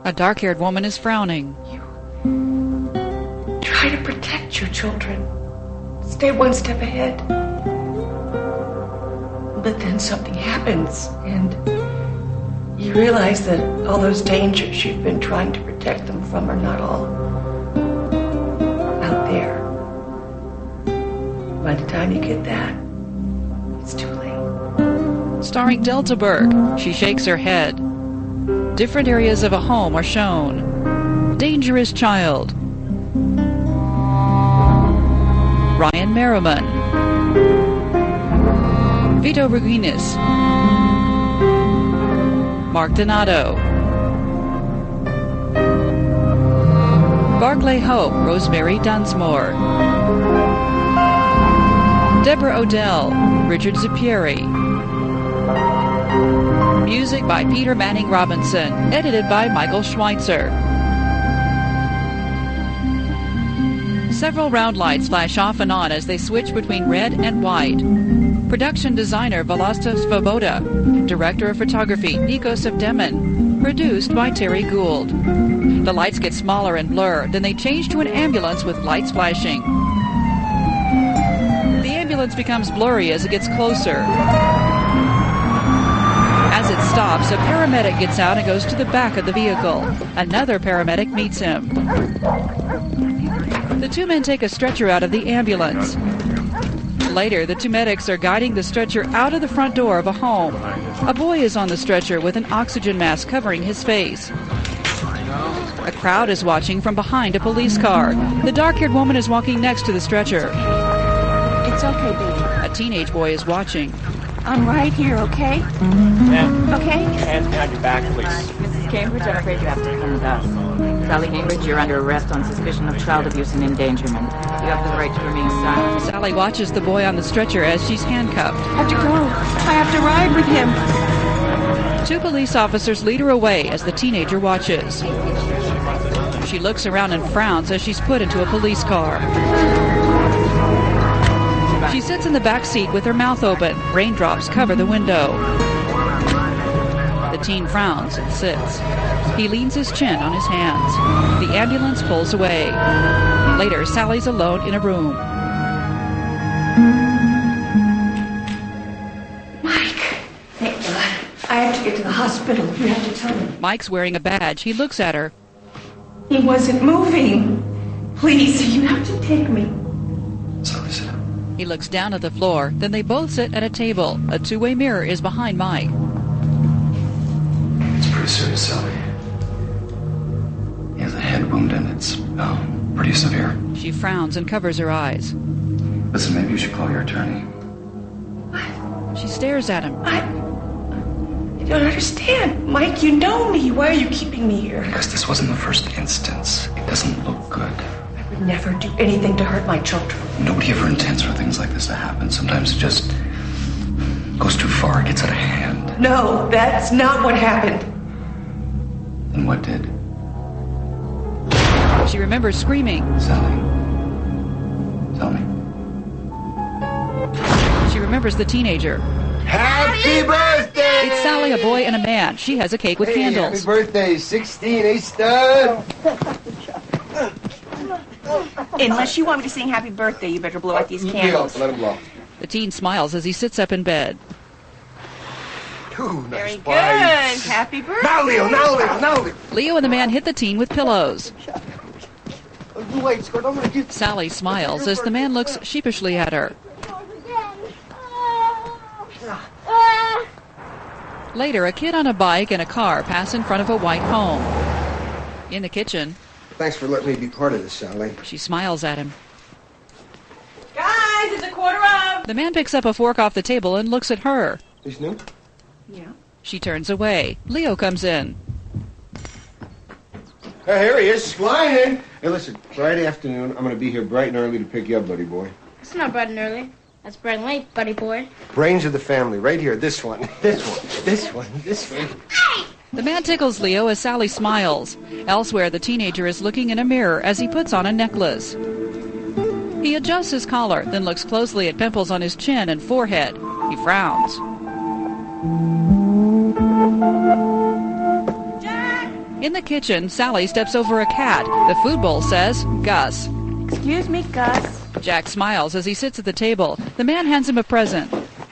A dark-haired woman is frowning. You try to protect your children. Stay one step ahead. But then something happens, and you realize that all those dangers you've been trying to protect them from are not all out there. By the time you get that, it's too late. Starring Delta Burke, she shakes her head. Different areas of a home are shown. Dangerous Child. Ryan Merriman. Vito Ruginis. Mark Donato. Barclay Hope, Rosemary Dunsmore. Deborah Odell, Richard Zupieri. Music by Peter Manning Robinson, edited by Michael Schweitzer. Several round lights flash off and on as they switch between red and white. Production designer Vlasta Svoboda. Director of photography Nikos Evdemin. Produced by Terry Gould. The lights get smaller and blur, then they change to an ambulance with lights flashing. The ambulance becomes blurry as it gets closer. As it stops, a paramedic gets out and goes to the back of the vehicle. Another paramedic meets him. The two men take a stretcher out of the ambulance. Later, the two medics are guiding the stretcher out of the front door of a home. A boy is on the stretcher with an oxygen mask covering his face. A crowd is watching from behind a police car. The dark-haired woman is walking next to the stretcher. It's okay, baby. A teenage boy is watching. I'm right here, okay? Ma'am. Okay? Hands behind your back, please. Mrs. Cambridge, I'm afraid you have to come with us. Sally Cambridge, you're under arrest on suspicion of child abuse and endangerment. You have the right to remain silent. Sally watches the boy on the stretcher as she's handcuffed. I have to go. I have to ride with him. Two police officers lead her away as the teenager watches. She looks around and frowns as she's put into a police car. She sits in the back seat with her mouth open. Raindrops cover the window. The teen frowns and sits. He leans his chin on his hands. The ambulance pulls away. Later, Sally's alone in a room. Mike! Thank God. I have to get to the hospital. You have to tell me. Mike's wearing a badge. He looks at her. He wasn't moving. Please, you have to take me. Sally, sit down. He looks down at the floor. Then they both sit at a table. A two-way mirror is behind Mike. It's pretty serious, Sally. He has a head wound and it's pretty severe. She frowns and covers her eyes. Listen, maybe you should call your attorney. What? She stares at him. I don't understand. Mike, you know me. Why are you keeping me here? Because this wasn't the first instance. It doesn't look good. I would never do anything to hurt my children. Nobody ever intends for things like this to happen. Sometimes it just goes too far. It gets out of hand. No, that's not what happened. Then what did? She remembers screaming. Sally. Tell me. She remembers the teenager. Happy birthday! It's Sally, a boy, and a man. She has a cake with candles. Happy birthday, 16, eh, stud? Unless you want me to sing happy birthday, you better blow out these candles. Let him blow. The teen smiles as he sits up in bed. Ooh, nice Very good. bites. Happy birthday. Now, Leo, now, Leo. Leo and the man hit the teen with pillows. Wait, Skirt, I'm gonna get... Sally smiles as the man looks sheepishly at her. Later, a kid on a bike and a car pass in front of a white home. In the kitchen, Thanks for letting me be part of this, Sally. she smiles at him. Guys, it's a quarter of. The man picks up a fork off the table and looks at her. These new? Yeah. She turns away. Leo comes in. Hey, here he is, flying in. Hey, listen, Friday afternoon, I'm gonna be here bright and early to pick you up, buddy boy. That's not bright and early. That's bright and late, buddy boy. Brains of the family, right here, this one, this one. The man tickles Leo as Sally smiles. Elsewhere, the teenager is looking in a mirror as he puts on a necklace. He adjusts his collar, then looks closely at pimples on his chin and forehead. He frowns. In the kitchen, Sally steps over a cat. The food bowl says, Gus. Excuse me, Gus. Jack smiles as he sits at the table. The man hands him a present.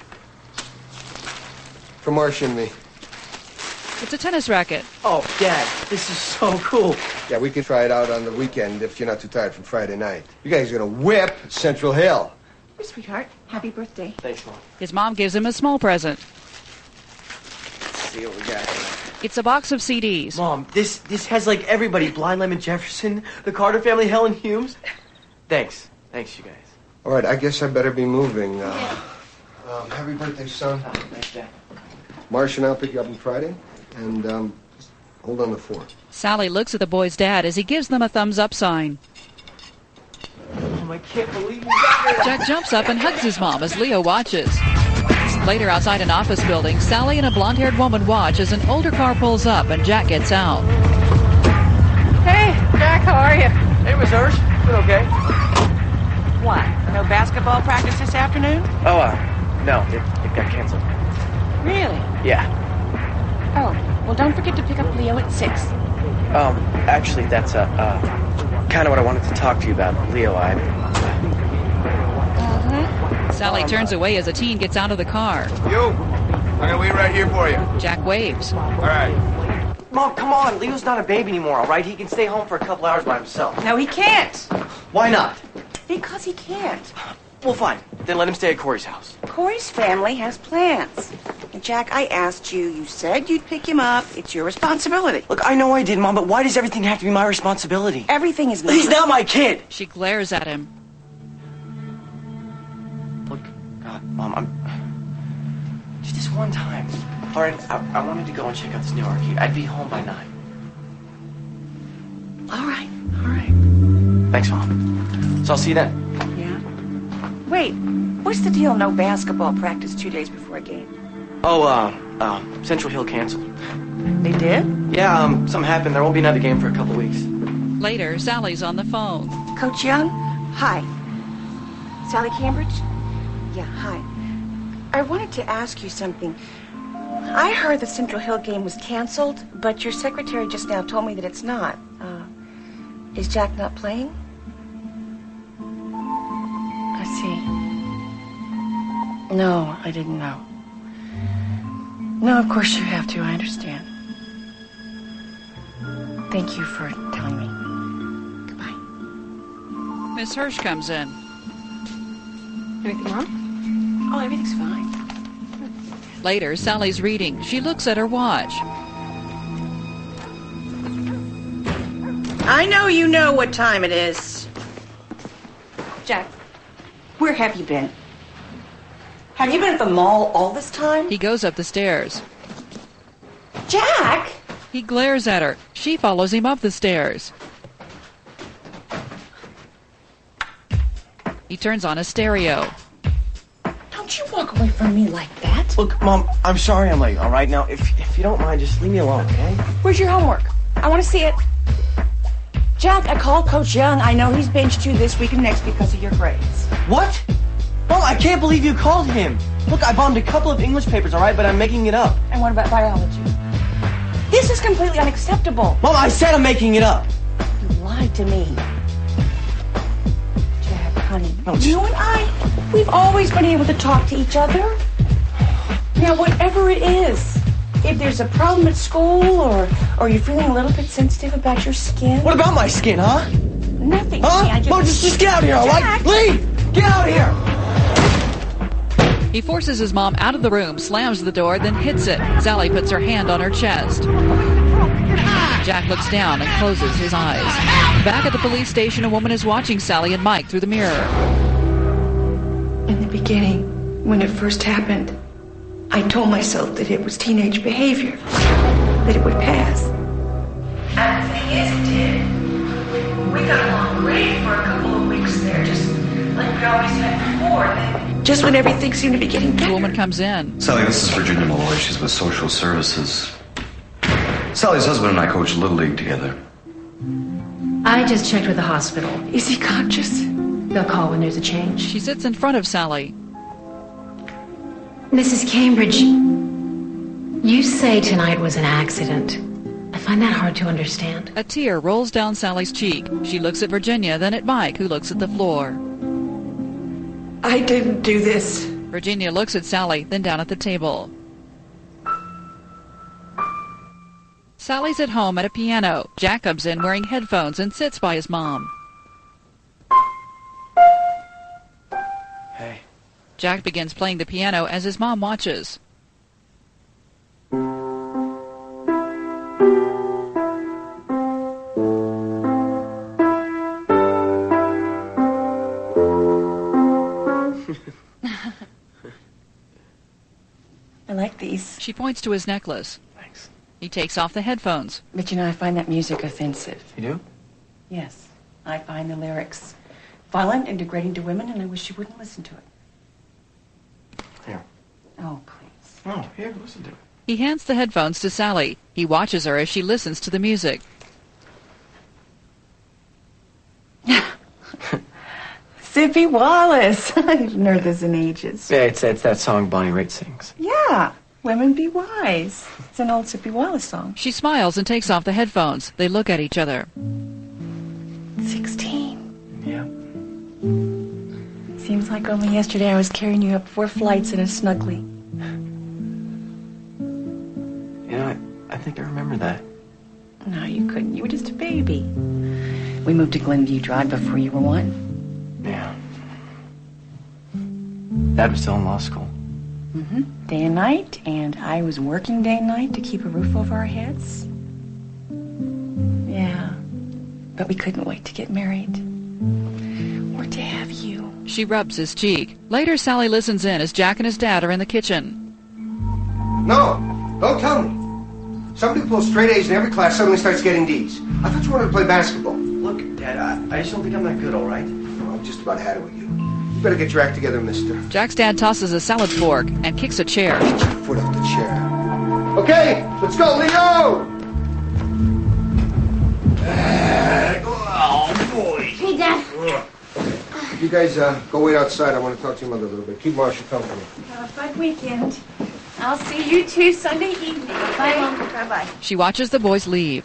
For Marcia and me. It's a tennis racket. Oh, Dad, this is so cool. Yeah, we can try it out on the weekend if you're not too tired from Friday night. You guys are gonna whip Central Hill. Oh, sweetheart, happy birthday. Thanks, Mom. His mom gives him a small present. Let's see what we got here. It's a box of CDs. Mom, this has like everybody. Blind Lemon Jefferson, the Carter Family, Helen Humes. Thanks. Thanks, you guys. All right, I guess I better be moving. Happy birthday, son. Oh, thanks, Dad. Marcia and I'll pick you up on Friday. And, just hold on the fort. Sally looks at the boy's dad as he gives them a thumbs-up sign. Oh, I can't believe you got here. Jack jumps up and hugs his mom as Leo watches. Later, outside an office building, Sally and a blonde-haired woman watch as an older car pulls up and Jack gets out. Hey, Jack, how are you? Hey, Miss Hirsch. Been okay? What? No basketball practice this afternoon? Oh, no. It got canceled. Really? Yeah. Oh, well, don't forget to pick up Leo at 6. Actually, that's, kind of what I wanted to talk to you about. Leo, Sally turns away as a teen gets out of the car. You, I'm gonna wait right here for you. Jack waves. All right. Mom, come on. Leo's not a baby anymore, all right? He can stay home for a couple hours by himself. No, he can't. Why not? Because he can't. Well, fine. Then let him stay at Corey's house. Corey's family has plans. And Jack, I asked you. You said you'd pick him up. It's your responsibility. Look, I know I did, Mom, but why does everything have to be my responsibility? Everything is He's not my kid. She glares at him. Look, God, Mom, just this one time. All right, I wanted to go and check out this new arcade. I'd be home by 9. All right, all right. Thanks, Mom. So I'll see you then. Yeah? Wait, what's the deal? No basketball practice 2 days before a game? Oh, Central Hill canceled. They did? Yeah, something happened. There won't be another game for a couple weeks. Later, Sally's on the phone. Coach Young? Hi. Sally Cambridge? Yeah, hi. I wanted to ask you something. I heard the Central Hill game was canceled, but your secretary just now told me that it's not. Is Jack not playing? I see. No, I didn't know. No, of course you have to. I understand. Thank you for telling me. Goodbye. Miss Hirsch comes in. Anything wrong? Oh, everything's fine. Later, Sally's reading. She looks at her watch. I know you know what time it is. Jack, where have you been? Have you been at the mall all this time? He goes up the stairs. Jack! He glares at her. She follows him up the stairs. He turns on a stereo. Don't you walk away from me like that. Look, Mom, I'm sorry I'm late, all right? Now, if you don't mind, just leave me alone, okay? Where's your homework? I want to see it. Jack, I called Coach Young. I know he's benched you this week and next because of your grades. What? Mom, I can't believe you called him. Look, I bombed a couple of English papers, all right? But I'm making it up. And what about biology? This is completely unacceptable. Mom, I said I'm making it up. You lied to me. Jack, honey, No, you and I, we've always been able to talk to each other. Now, whatever it is, if there's a problem at school or you're feeling a little bit sensitive about your skin. What about my skin, huh? Nothing. Huh? I Mom, just get out of here, all right? Jack! Leave! Get out of here! He forces his mom out of the room, slams the door, then hits it. Sally puts her hand on her chest. Jack looks down and closes his eyes. Back at the police station, a woman is watching Sally and Mike through the mirror. In the beginning, when it first happened, I told myself that it was teenage behavior, that it would pass. And the thing is, it did. We got along great for a couple of weeks there, just like we always had before. Then, just when everything seemed to be getting The better. woman comes in. Sally, this is Virginia Malloy. She's with Social Services. Sally's husband and I coach Little League together. I just checked with the hospital. Is he conscious? They'll call when there's a change. She sits in front of Sally. Mrs. Cambridge, you say tonight was an accident. I find that hard to understand. A tear rolls down Sally's cheek. She looks at Virginia, then at Mike, who looks at the floor. I didn't do this. Virginia looks at Sally, then down at the table. Sally's at home at a piano. Jack comes in wearing headphones and sits by his mom. Hey. Jack begins playing the piano as his mom watches. I like these. She points to his necklace. Thanks. He takes off the headphones. But you know, I find that music offensive. You do? Yes. I find the lyrics violent and degrading to women, and I wish you wouldn't listen to it. Here. Oh, please. Oh, here, listen to it. He hands the headphones to Sally. He watches her as she listens to the music. Sippy Wallace. I haven't heard this in ages. Yeah, it's that song Bonnie Raitt sings. Yeah. Women Be Wise. It's an old Sippy Wallace song. She smiles and takes off the headphones. They look at each other. 16. Yeah. Seems like only yesterday I was carrying you up 4 flights in a snuggly. You know, I think I remember that. No, you couldn't. You were just a baby. We moved to Glenview Drive before you were 1. Yeah. Dad was still in law school. Mm-hmm. Day and night, and I was working day and night to keep a roof over our heads. Yeah. But we couldn't wait to get married. Or to have you. She rubs his cheek. Later, Sally listens in as Jack and his dad are in the kitchen. No, don't tell me. Somebody pulls straight A's in every class suddenly starts getting D's. I thought you wanted to play basketball. Look, Dad, I just don't think I'm that good, all right? No, I've just about had it with you. You better get your act together, mister. Jack's dad tosses a salad fork and kicks a chair. Get your foot off the chair. Okay, let's go, Leo! Oh, boy. Hey, Dad. You guys go wait outside. I want to talk to your mother a little bit. Keep Marcia company. Fun weekend. I'll see you 2 Sunday evening. Bye, Mom. Bye-bye. She watches the boys leave.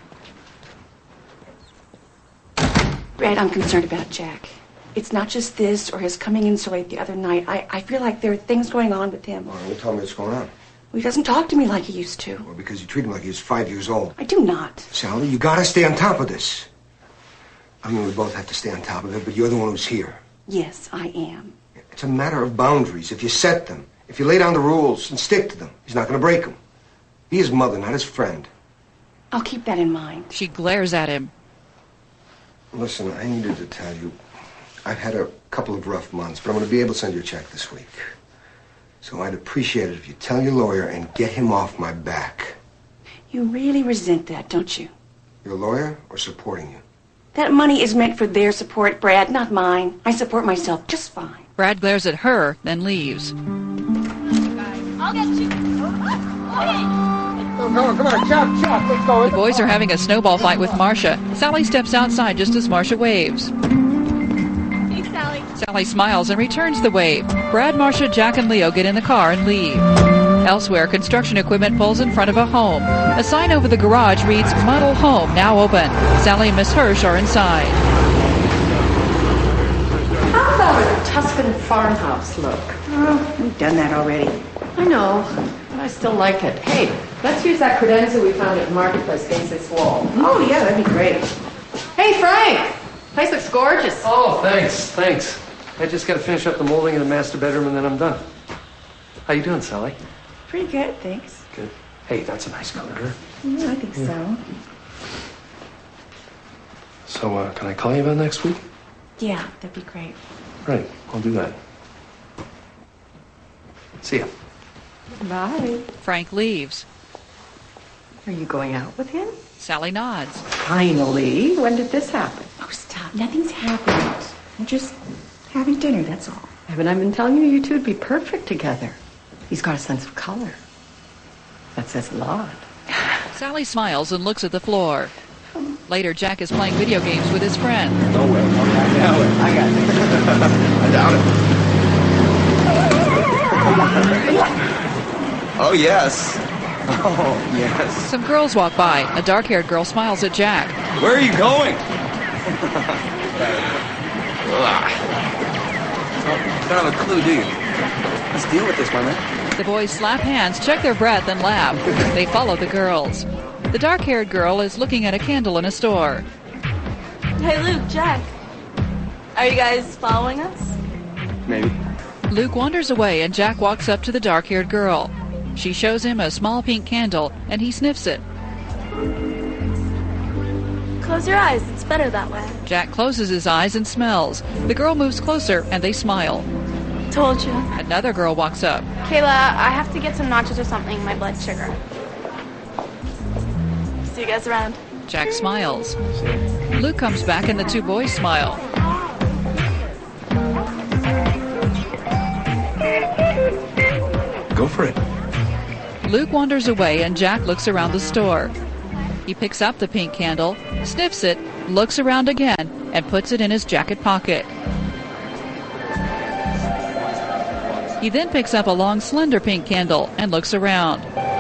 Brad, I'm concerned about Jack. It's not just this or his coming in so late the other night. I feel like there are things going on with him. All right, well, tell me what's going on. Well, he doesn't talk to me like he used to. Well, because you treat him like he was 5 years old. I do not. Sally, you gotta stay on top of this. I mean, we both have to stay on top of it, but you're the one who's here. Yes, I am. It's a matter of boundaries. If you set them, if you lay down the rules and stick to them, he's not gonna break them. Be his mother, not his friend. I'll keep that in mind. She glares at him. Listen, I needed to tell you, I've had a couple of rough months, but I'm going to be able to send you a check this week. So I'd appreciate it if you tell your lawyer and get him off my back. You really resent that, don't you? Your lawyer or supporting you? That money is meant for their support, Brad, not mine. I support myself just fine. Brad glares at her, then leaves. I'll get you. Oh, come on, chop, let's go. The boys are having a snowball fight with Marcia. Sally steps outside just as Marcia waves. Hey, Sally. Sally smiles and returns the wave. Brad, Marcia, Jack, and Leo get in the car and leave. Elsewhere, construction equipment pulls in front of a home. A sign over the garage reads, "Model Home, now open." Sally and Miss Hirsch are inside. How about a Tuscan farmhouse look? Oh, we've done that already. I know, but I still like it. Hey, let's use that credenza we found at the marketplace against this wall. Oh, yeah, that'd be great. Hey, Frank! Place looks gorgeous. Oh, thanks. I just got to finish up the molding in the master bedroom and then I'm done. How you doing, Sally? Pretty good, thanks. Good. Hey, that's a nice color. Yeah, I think so. So, can I call you about next week? Yeah, that'd be great. Right, I'll do that. See ya. Bye. Frank leaves. Are you going out with him? Sally nods. Finally. When did this happen? Oh, stop. Nothing's happened. We're just having dinner, that's all. Haven't I been telling you two would be perfect together? He's got a sense of color. That says a lot. Sally smiles and looks at the floor. Later, Jack is playing video games with his friend. No way. I got it. I doubt it. Oh, yes. Oh, yes. Some girls walk by. A dark-haired girl smiles at Jack. Where are you going? Don't have a clue, do you? Let's deal with this, my man. The boys slap hands, check their breath, and laugh. They follow the girls. The dark-haired girl is looking at a candle in a store. Hey, Luke, Jack. Are you guys following us? Maybe. Luke wanders away and Jack walks up to the dark-haired girl. She shows him a small pink candle and he sniffs it. Close your eyes. It's better that way. Jack closes his eyes and smells. The girl moves closer and they smile. Told you. Another girl walks up. Kayla, I have to get some nachos or something. My blood sugar. See you guys around. Jack smiles. Luke comes back and the two boys smile. Go for it. Luke wanders away and Jack looks around the store. He picks up the pink candle, sniffs it, looks around again, and puts it in his jacket pocket. He then picks up a long, slender pink candle and looks around.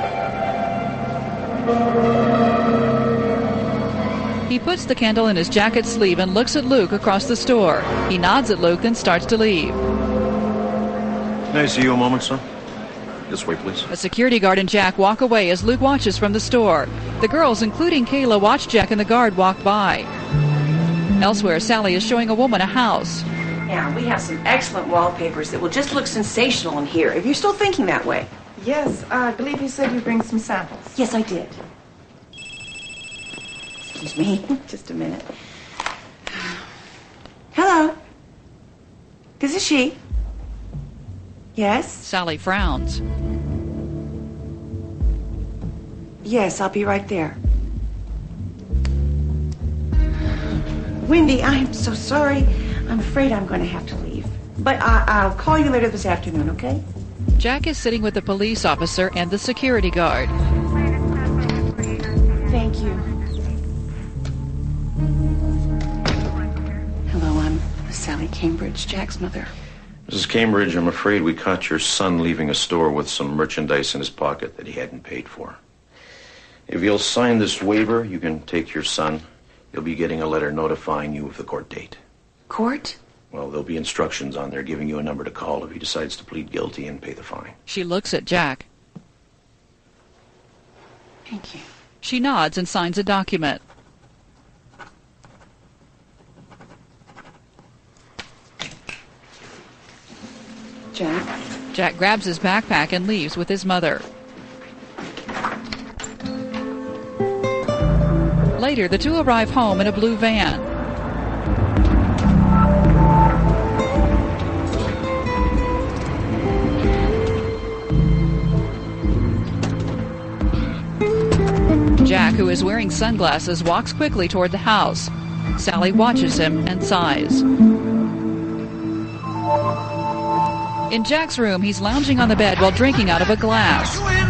He puts the candle in his jacket sleeve and looks at Luke across the store. He nods at Luke and starts to leave. Can I see you a moment, son? This way, please. A security guard and Jack walk away as Luke watches from the store. The girls, including Kayla, watch Jack and the guard walk by. Elsewhere, Sally is showing a woman a house. Yeah, we have some excellent wallpapers that will just look sensational in here, if you're still thinking that way. Yes, I believe you said you'd bring some samples. Yes, I did. Excuse me, just a minute. Hello. This is she. Yes? Sally frowns. Yes, I'll be right there. Wendy, I am so sorry. I'm afraid I'm going to have to leave. But I'll call you later this afternoon, okay? Jack is sitting with the police officer and the security guard. Thank you. Hello, I'm Sally Cambridge, Jack's mother. Mrs. Cambridge, I'm afraid we caught your son leaving a store with some merchandise in his pocket that he hadn't paid for. If you'll sign this waiver, you can take your son. You'll be getting a letter notifying you of the court date. Court? Well, there'll be instructions on there giving you a number to call if he decides to plead guilty and pay the fine. She looks at Jack. Thank you. She nods and signs a document. Jack? Jack grabs his backpack and leaves with his mother. Later, the two arrive home in a blue van. Jack, who is wearing sunglasses, walks quickly toward the house. Sally watches him and sighs. In Jack's room, he's lounging on the bed while drinking out of a glass.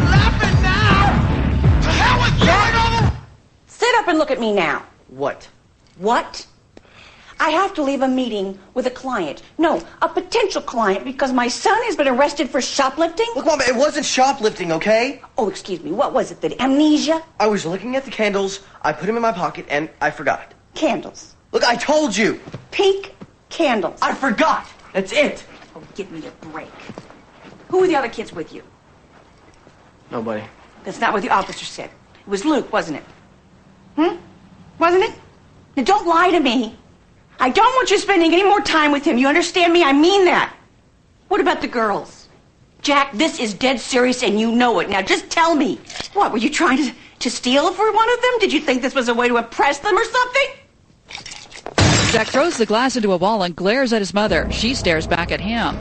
Jack, sit up and look at me now. What? What? I have to leave a meeting with a client. No, a potential client, because my son has been arrested for shoplifting. Look, Mom, it wasn't shoplifting, okay? Oh, excuse me. What was it? The amnesia? I was looking at the candles, I put them in my pocket, and I forgot. Candles. Look, I told you. Pink candles. I forgot. That's it. Oh, give me a break. Who were the other kids with you? Nobody. That's not what the officer said. It was Luke, wasn't it? Wasn't it? Now, don't lie to me. I don't want you spending any more time with him. You understand me? I mean that. What about the girls? Jack, this is dead serious and you know it. Now, just tell me. What, were you trying to steal for one of them? Did you think this was a way to impress them or something? Jack throws the glass into a wall and glares at his mother. She stares back at him.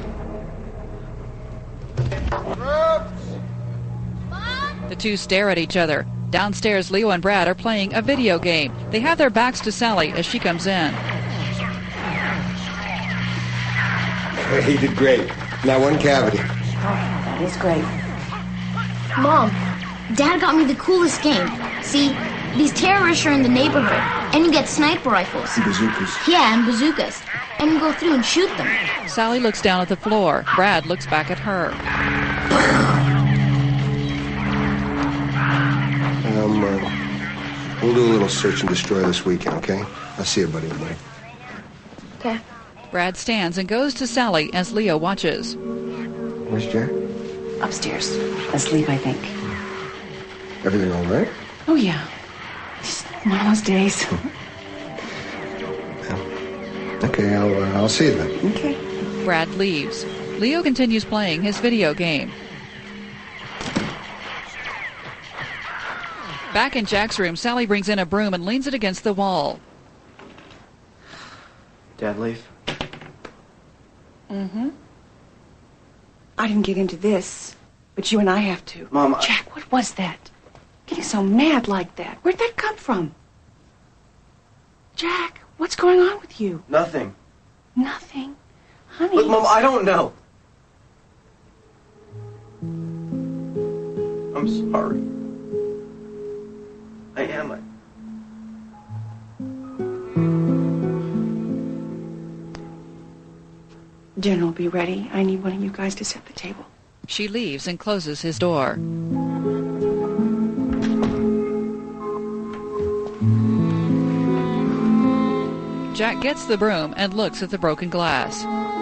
The two stare at each other. Downstairs, Leo and Brad are playing a video game. They have their backs to Sally as she comes in. He did great. Not one cavity. Oh, that is great. Mom, Dad got me the coolest game. See, these terrorists are in the neighborhood, and you get sniper rifles. And bazookas. Yeah, and bazookas. And you go through and shoot them. Sally looks down at the floor. Brad looks back at her. We'll do a little search and destroy this weekend, okay? I'll see you, buddy. Dad. Brad stands and goes to Sally as Leo watches. Where's Jack? Upstairs. Asleep, I think. Everything all right? Oh, yeah. Just one of those days. Okay, I'll see you then. Okay. Brad leaves. Leo continues playing his video game. Back in Jack's room, Sally brings in a broom and leans it against the wall. Dad leave? Mm-hmm. I didn't get into this, but you and I have to. Mom, Jack, what was that? Getting so mad like that. Where'd that come from? Jack, what's going on with you? Nothing. Nothing? Honey. Look, Mom, I don't know. I'm sorry. I am. Dinner will be ready. I need one of you guys to set the table. She leaves and closes his door. Jack gets the broom and looks at the broken glass.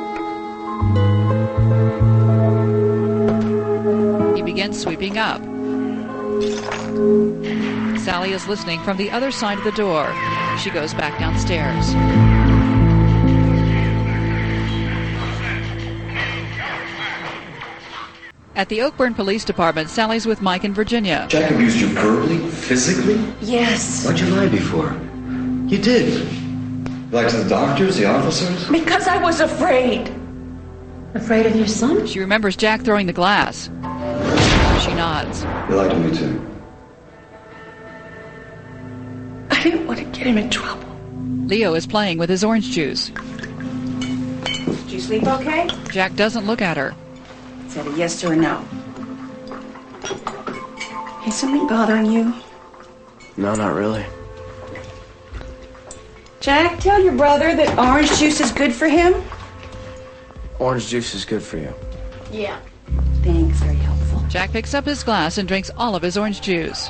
He begins sweeping up. Sally is listening from the other side of the door. She goes back downstairs. At the Oakburn Police Department, Sally's with Mike and Virginia. Jack abused you verbally? Physically? Yes. Why'd you lie before? You did. Lied to the doctors, the officers? Because I was afraid. Afraid of your son? She remembers Jack throwing the glass. She nods. You lied to me, too. I didn't want to get him in trouble. Leo is playing with his orange juice. Did you sleep okay? Jack doesn't look at her. Is that a yes or a no? Is something bothering you? No, not really. Jack, tell your brother that orange juice is good for him. Orange juice is good for you. Yeah. Thanks, very helpful. Jack picks up his glass and drinks all of his orange juice.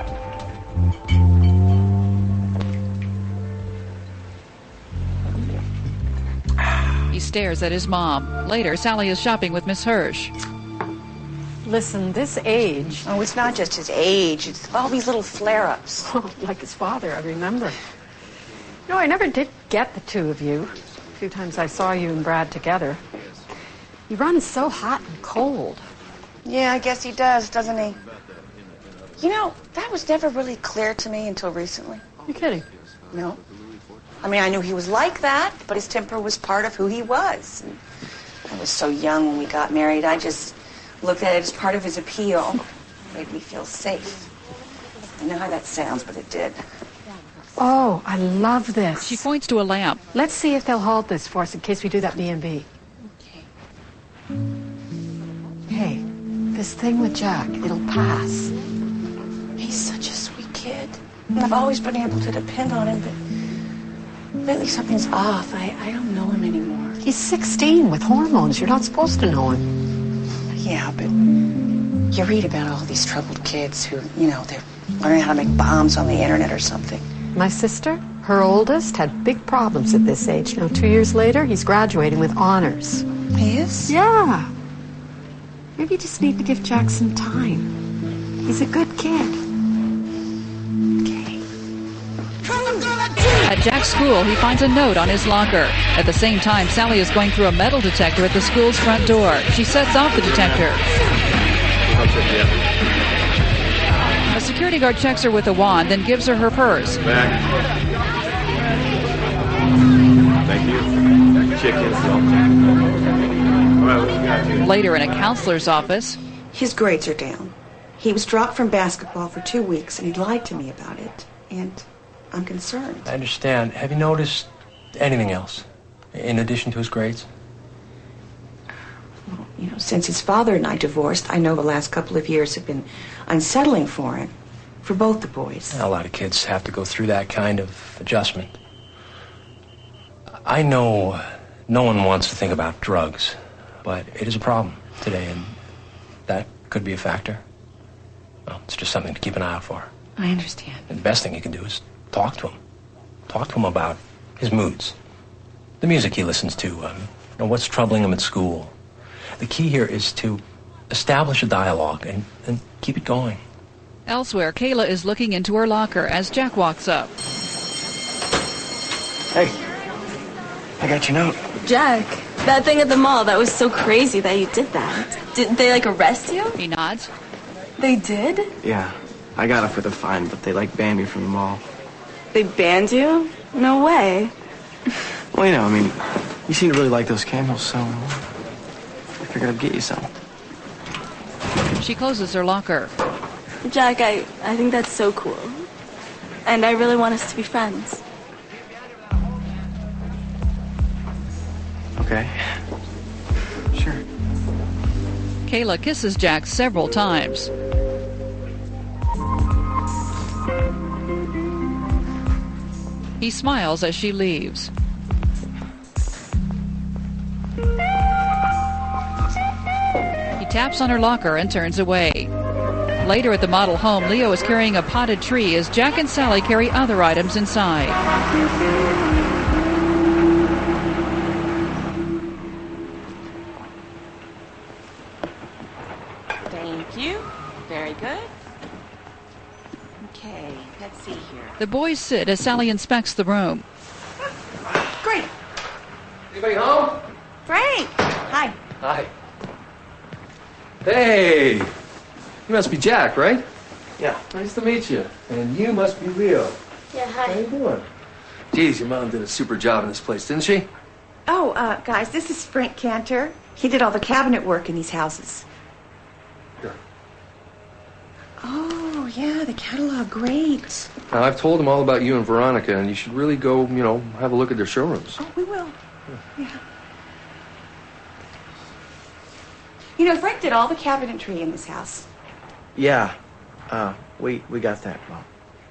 He stares at his mom. Later, Sally is shopping with Miss Hirsch. Listen, this age... Oh, it's not just his age. It's all these little flare-ups. Like his father, I remember. No, I never did get the two of you. A few times I saw you and Brad together. He runs so hot and cold. Yeah, I guess he does, doesn't he? You know, that was never really clear to me until recently. You're kidding? No. I mean, I knew he was like that, but his temper was part of who he was. And I was so young when we got married, I just looked at it as part of his appeal. Made me feel safe. I know how that sounds, but it did. Oh, I love this. She points to a lamp. Let's see if they'll hold this for us in case we do that B&B. Okay. Hey, this thing with Jack, it'll pass. He's such a sweet kid. And I've always been able to depend on him, but lately something's off. I don't know him anymore. He's 16 with hormones. You're not supposed to know him. Yeah, but you read about all these troubled kids who, you know, they're learning how to make bombs on the internet or something. My sister, her oldest, had big problems at this age. Now, 2 years later, he's graduating with honors. He is? Yeah. Maybe you just need to give Jack some time. He's a good kid. Okay. At Jack's school, he finds a note on his locker. At the same time, Sally is going through a metal detector at the school's front door. She sets off the detector. A security guard checks her with a wand, then gives her her purse. Back. Thank you. Chicken. All right, what we got here? Later, in a counselor's office, His grades are down. He was dropped from basketball for 2 weeks, and he lied to me about it. And I'm concerned. I understand. Have you noticed anything else in addition to his grades? Well, you know, since his father and I divorced, I know the last couple of years have been unsettling for him, for both the boys. A lot of kids have to go through that kind of adjustment. I know no one wants to think about drugs, but it is a problem today, and that could be a factor. Well, it's just something to keep an eye out for. I understand. And the best thing you can do is talk to him. Talk to him about his moods, the music he listens to, what's troubling him at school. The key here is to establish a dialogue and keep it going. Elsewhere, Kayla is looking into her locker as Jack walks up. Hey, I got your note. Jack, that thing at the mall, that was so crazy that you did that. Did they, arrest you? He nods. They did? Yeah, I got off with a fine, but they, banned me from the mall. They banned you? No way. Well, you seem to really like those candles, so I figured I'd get you some. She closes her locker. Jack, I think that's so cool. And I really want us to be friends. Okay. Sure. Kayla kisses Jack several times. He smiles as she leaves. He taps on her locker and turns away. Later at the model home, Leo is carrying a potted tree as Jack and Sally carry other items inside. Thank you. Very good. Okay, let's see here. The boys sit as Sally inspects the room. Great. Anybody home? Frank! Hi. Hi. Hey! You must be Jack, right? Yeah. Nice to meet you. And you must be Leo. Yeah, hi. How you doing? Geez, your mom did a super job in this place, didn't she? Oh, guys, this is Frank Cantor. He did all the cabinet work in these houses. Sure. Oh, yeah, the catalog, great. Now, I've told them all about you and Veronica, and you should really go, have a look at their showrooms. Oh, we will. Yeah. Frank did all the cabinetry in this house. Yeah. We got that, Mom.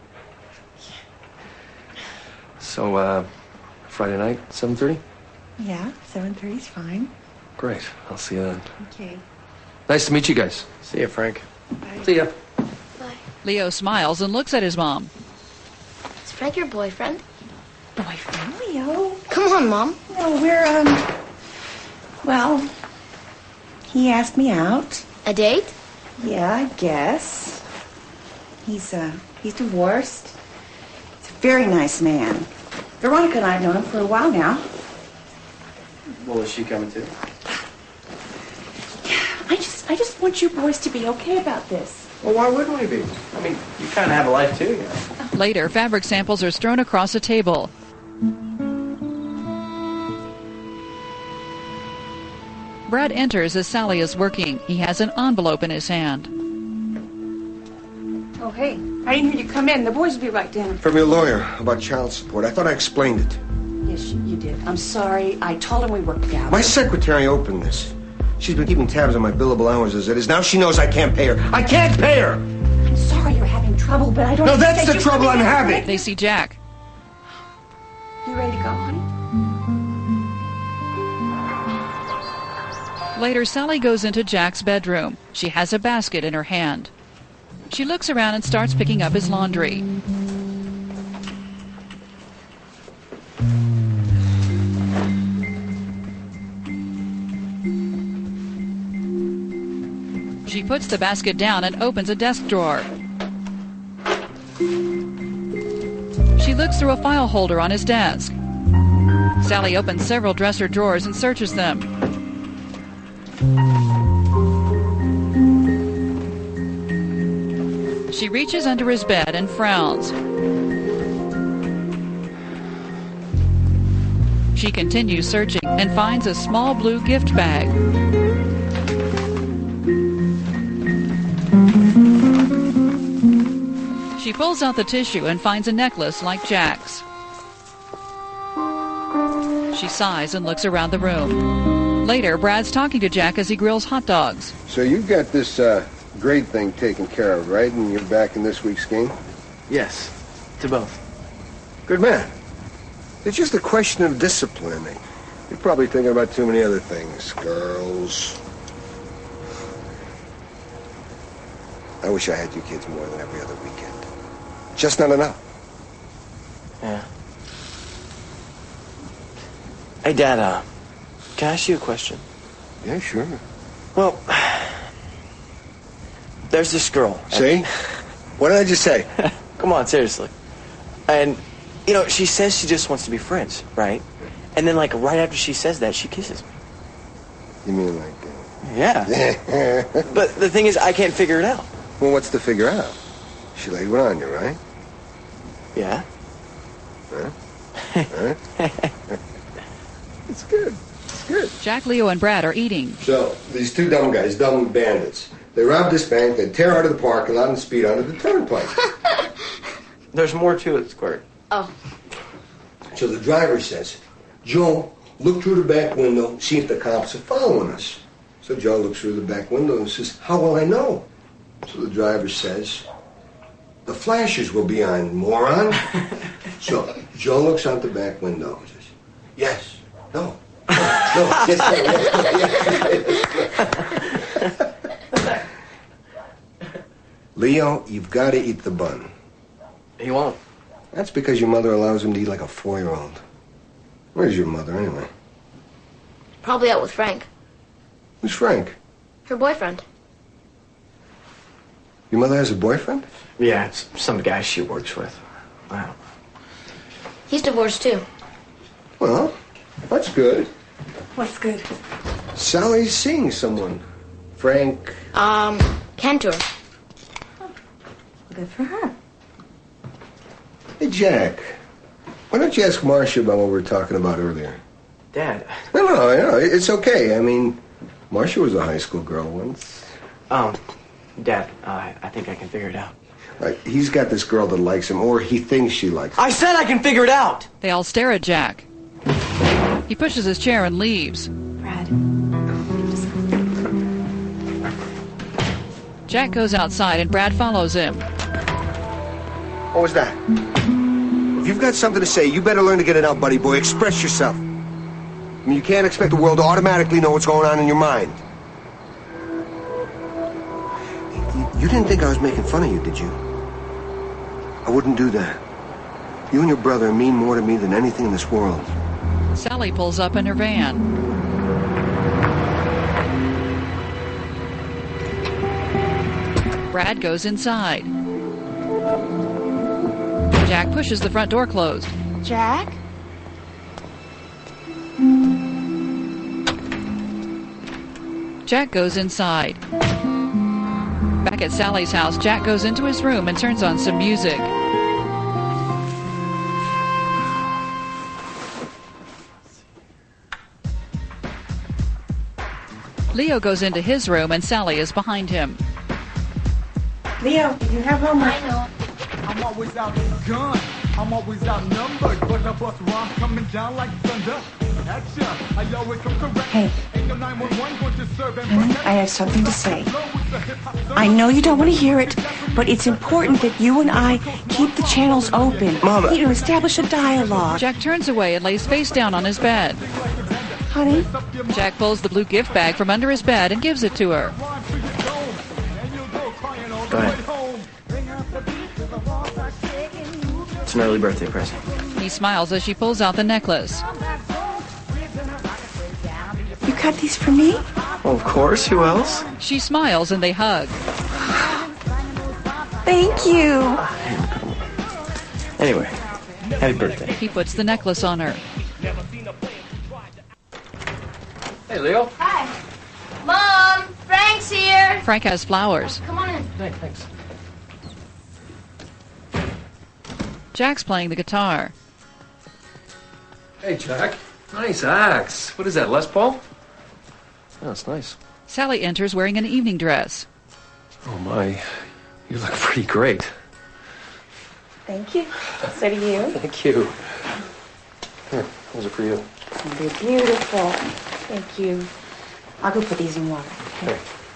So, Friday night, 7:30? Yeah, 7:30's fine. Great. I'll see you then. Okay. Nice to meet you guys. See ya, Frank. Bye. See ya. Bye. Leo smiles and looks at his mom. Is Frank your boyfriend? Boyfriend, Leo? Come on, Mom. No, we're, well, he asked me out. A date? Yeah, I guess. He's divorced. He's a very nice man. Veronica and I have known him for a while now. Well, is she coming too? I just want you boys to be okay about this. Well, why wouldn't we be? You kind of have a life too, Later, fabric samples are strewn across a table. Brad enters as Sally is working. He has an envelope in his hand. Oh, hey. I didn't hear you come in. The boys will be right down. From your lawyer about child support. I thought I explained it. Yes, you did. I'm sorry. I told him we worked it out. My secretary opened this. She's been keeping tabs on my billable hours as it is. Now she knows I can't pay her. I can't pay her! I'm sorry you're having trouble, but I don't... No, that's the trouble I'm having! They see Jack. You ready to go, honey? Later, Sally goes into Jack's bedroom. She has a basket in her hand. She looks around and starts picking up his laundry. She puts the basket down and opens a desk drawer. She looks through a file holder on his desk. Sally opens several dresser drawers and searches them. She reaches under his bed and frowns. She continues searching and finds a small blue gift bag. She pulls out the tissue and finds a necklace like Jack's. She sighs and looks around the room. Later, Brad's talking to Jack as he grills hot dogs. So you got this grade thing taken care of, right? And you're back in this week's game? Yes, to both. Good man. It's just a question of discipline. You're probably thinking about too many other things. Girls. I wish I had you kids more than every other weekend. Just not enough. Yeah. Hey, Dad, can I ask you a question? Yeah, sure. Well, there's this girl. See? What did I just say? Come on, seriously. And, you know, she says she just wants to be friends, right? And then, like, right after she says that, she kisses me. You mean like... Yeah. But the thing is, I can't figure it out. Well, what's to figure out? She laid one on you, right? Yeah. Huh? Huh? It's good. It's good. Jack, Leo, and Brad are eating. So, these two dumb guys, dumb bandits, they rob this bank, they tear out of the parking lot and speed onto the turnpike. There's more to it, Squirt. Oh. So the driver says, Joe, look through the back window, see if the cops are following us. So Joe looks through the back window and says, how will I know? So the driver says, the flashers will be on, moron. So Joe looks out the back window and says, yes, no, yes, yes. Leo, you've got to eat the bun. He won't. That's because your mother allows him to eat like a 4-year-old. Where's your mother, anyway? Probably out with Frank. Who's Frank? Her boyfriend. Your mother has a boyfriend? Yeah, it's some guy she works with. Wow. He's divorced, too. Well, that's good. What's good? Sally's seeing someone. Frank... Cantor. Good for her. Hey, Jack. Why don't you ask Marcia about what we were talking about earlier? Dad. No, it's okay. I mean, Marcia was a high school girl once. Dad, I think I can figure it out. He's got this girl that likes him, or he thinks she likes him. I said I can figure it out! They all stare at Jack. He pushes his chair and leaves. Brad. Jack goes outside and Brad follows him. What was that? If you've got something to say, you better learn to get it out, buddy boy. Express yourself. I mean, you can't expect the world to automatically know what's going on in your mind. You didn't think I was making fun of you, did you? I wouldn't do that. You and your brother mean more to me than anything in this world. Sally pulls up in her van. Brad goes inside. Jack pushes the front door closed. Jack? Jack goes inside. Back at Sally's house, Jack goes into his room and turns on some music. Leo goes into his room and Sally is behind him. Leo, you have homework. I know. I'm always out gun. I'm always outnumbered, but I bust rhymes coming down like thunder. I always come correct. Hey. Ain't no 911 going to serve and Honey, I have something to say. I know you don't want to hear it, but it's important that you and I keep the channels open. Mama. You know, establish a dialogue. Jack turns away and lays face down on his bed. Honey? Jack pulls the blue gift bag from under his bed and gives it to her. Go ahead. It's an early birthday present. He smiles as she pulls out the necklace. You cut these for me? Well, of course. Who else? She smiles and they hug. Thank you. Anyway, happy birthday. He puts the necklace on her. Hey, Leo. Hi. Mom, Frank's here. Frank has flowers. Come on in. Hey, thanks. Jack's playing the guitar. Hey, Jack. Nice axe. What is that, Les Paul? Oh, it's nice. Sally enters wearing an evening dress. Oh, my. You look pretty great. Thank you. So do you. Thank you. Here, those are for you. They're beautiful. Thank you. I'll go put these in water. Okay.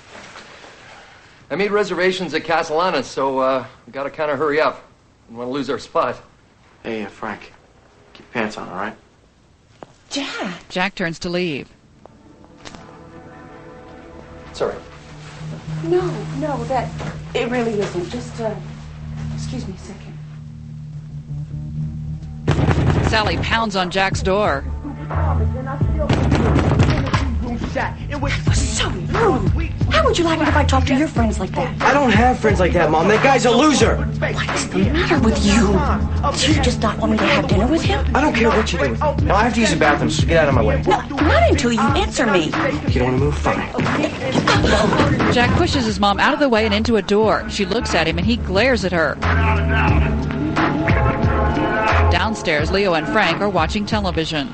I made reservations at Castellana, so we gotta kind of hurry up. Don't want to lose our spot. Hey, Frank. Keep your pants on, all right? Jack. Jack turns to leave. It's all right. No, it really isn't. Just, excuse me a second. Sally pounds on Jack's door. It was so rude. How would you like it if I talked to your friends like that? I don't have friends like that, Mom. That guy's a loser. What's the matter with you? Do you just not want me to have dinner with him? I don't care what you do with him. Now, I have to use the bathroom, so get out of my way. No, not until you answer me. You don't want to move? Fine. Jack pushes his mom out of the way and into a door. She looks at him and he glares at her. Downstairs, Leo and Frank are watching television.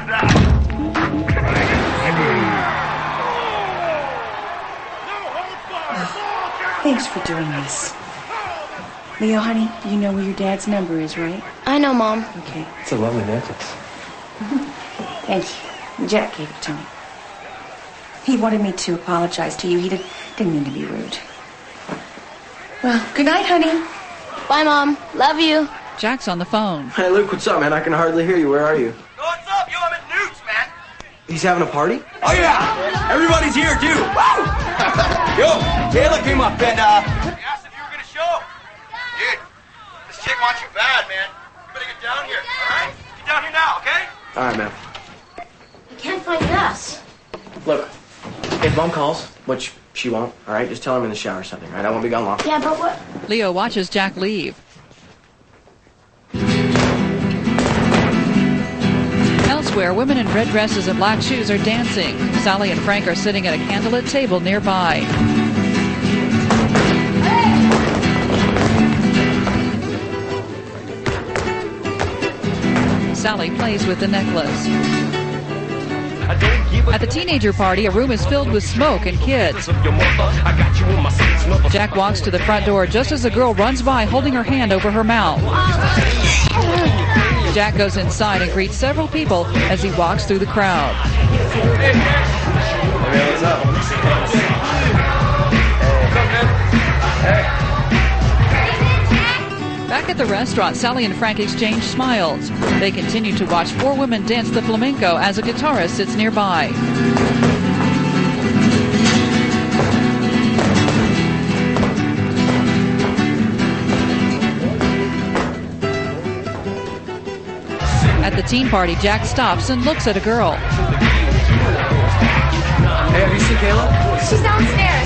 Thanks for doing this. Leo, honey, you know where your dad's number is, right? I know, Mom. Okay. It's a lovely necklace. Thank you. Jack gave it to me. He wanted me to apologize to you. He didn't mean to be rude. Well, good night, honey. Bye, Mom. Love you. Jack's on the phone. Hey, Luke, what's up, man? I can hardly hear you. Where are you? What's up? Yo, I'm at Newt's, man. He's having a party? Oh, yeah. Everybody's here, too. Woo! Yo, Kayla came up and, asked if you were going to show. Dude, this chick wants you bad, man. You better get down here, all right? Get down here now, okay? All right, man. You can't find us. Look, if Mom calls, which she won't, all right, just tell her I'm in the shower or something, all right? I won't be gone long. Yeah, but what? Leo watches Jack leave. Elsewhere, women in red dresses and black shoes are dancing. Sally and Frank are sitting at a candlelit table nearby. Sally plays with the necklace. At the teenager party, a room is filled with smoke and kids. Jack walks to the front door just as a girl runs by holding her hand over her mouth. Jack goes inside and greets several people as he walks through the crowd. Hey, man, what's up? Hey. Back at the restaurant, Sally and Frank exchange smiles. They continue to watch four women dance the flamenco as a guitarist sits nearby. At the teen party, Jack stops and looks at a girl. Hey, have you seen Kayla? She's downstairs.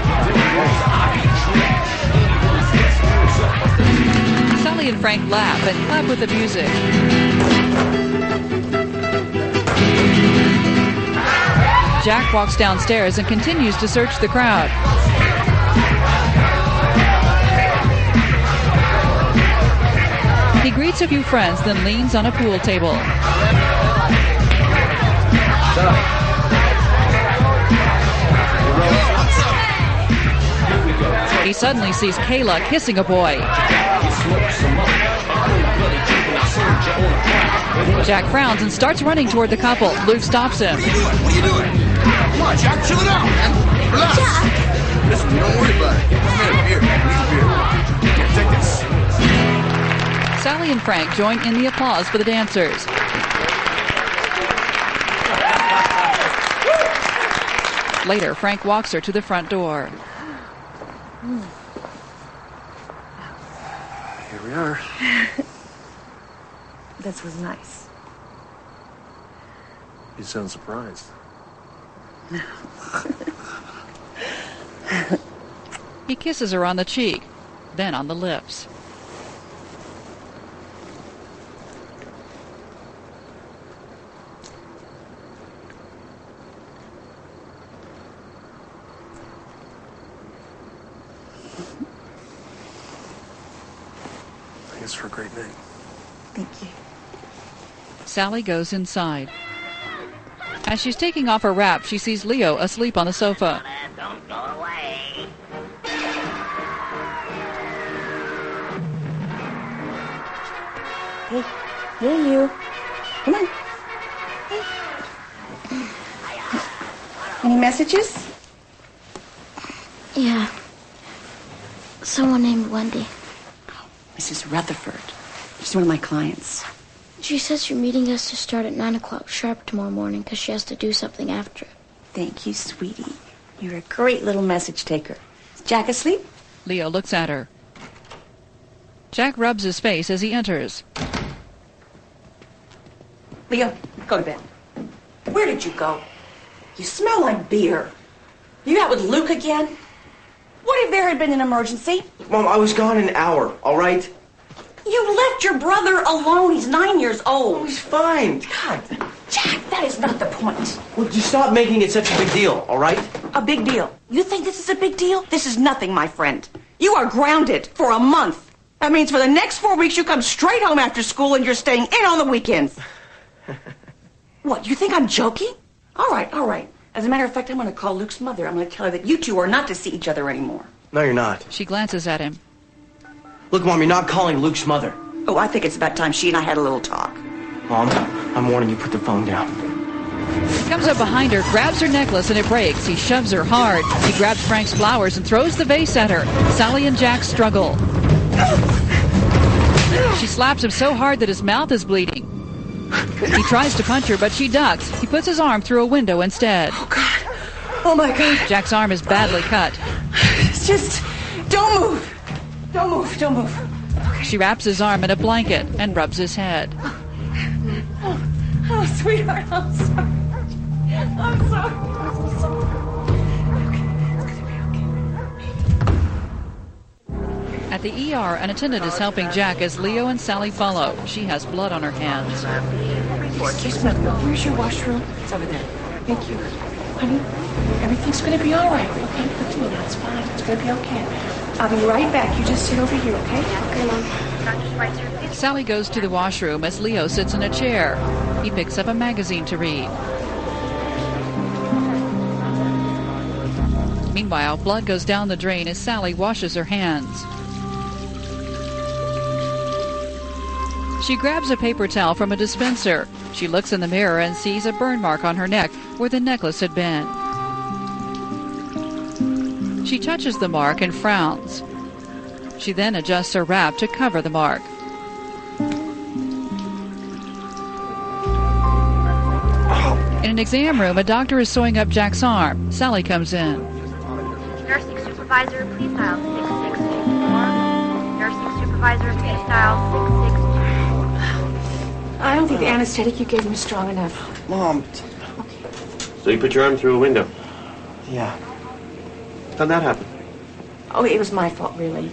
Sally and Frank laugh and clap with the music. Jack walks downstairs and continues to search the crowd. He greets a few friends, then leans on a pool table. He suddenly sees Kayla kissing a boy. Jack frowns and starts running toward the couple. Luke stops him. What are you doing? Come on, Jack, chill it out, man. Relax. Jack. Listen, don't worry about it. Come here, beer. Here, take this. Sally and Frank join in the applause for the dancers. Later, Frank walks her to the front door. Here we are. This was nice. You sound surprised. He kisses her on the cheek, then on the lips. Thanks for a great night. Thank you. Sally goes inside. As she's taking off her wrap, she sees Leo asleep on the sofa. Don't go away. Hey, you. Come on. Hey. Any messages? Yeah. Someone named Wendy. Mrs. Rutherford. She's one of my clients. She says you're meeting us to start at 9 o'clock sharp tomorrow morning because she has to do something after. Thank you, sweetie. You're a great little message taker. Is Jack asleep? Leo looks at her. Jack rubs his face as he enters. Leo, go to bed. Where did you go? You smell like beer. You out with Luke again? What if there had been an emergency? Mom, I was gone an hour, all right? You left your brother alone. He's 9 years old. Oh, he's fine. God, Jack, that is not the point. Well, just stop making it such a big deal, all right? A big deal? You think this is a big deal? This is nothing, my friend. You are grounded for a month. That means for the next 4 weeks you come straight home after school and you're staying in on the weekends. What, you think I'm joking? All right, all right. As a matter of fact, I'm going to call Luke's mother. I'm going to tell her that you two are not to see each other anymore. No, you're not. She glances at him. Look, Mom, you're not calling Luke's mother. Oh, I think it's about time she and I had a little talk. Mom, I'm warning you, put the phone down. He comes up behind her, grabs her necklace, and it breaks. He shoves her hard. He grabs Frank's flowers and throws the vase at her. Sally and Jack struggle. She slaps him so hard that his mouth is bleeding. He tries to punch her, but she ducks. He puts his arm through a window instead. Oh, God. Oh, my God. Jack's arm is badly cut. It's just, don't move. Don't move, don't move. Okay. She wraps his arm in a blanket and rubs his head. Oh, sweetheart, I'm sorry. I'm sorry. I'm sorry. At the ER, an attendant is helping Jack as Leo and Sally follow. She has blood on her hands. Excuse me, where's your washroom? It's over there. Thank you. Honey, everything's going to be all right. Okay, look at me now. It's fine. It's going to be okay. I'll be right back. You just sit over here, okay? Okay, Mom. Sally goes to the washroom as Leo sits in a chair. He picks up a magazine to read. Meanwhile, blood goes down the drain as Sally washes her hands. She grabs a paper towel from a dispenser. She looks in the mirror and sees a burn mark on her neck where the necklace had been. She touches the mark and frowns. She then adjusts her wrap to cover the mark. In an exam room, a doctor is sewing up Jack's arm. Sally comes in. Nursing supervisor, please dial 6624. Nursing supervisor, please dial 6624. I don't think the anesthetic you gave him is strong enough. Mom. So you put your arm through a window? Yeah. How'd that happen? Oh, it was my fault, really.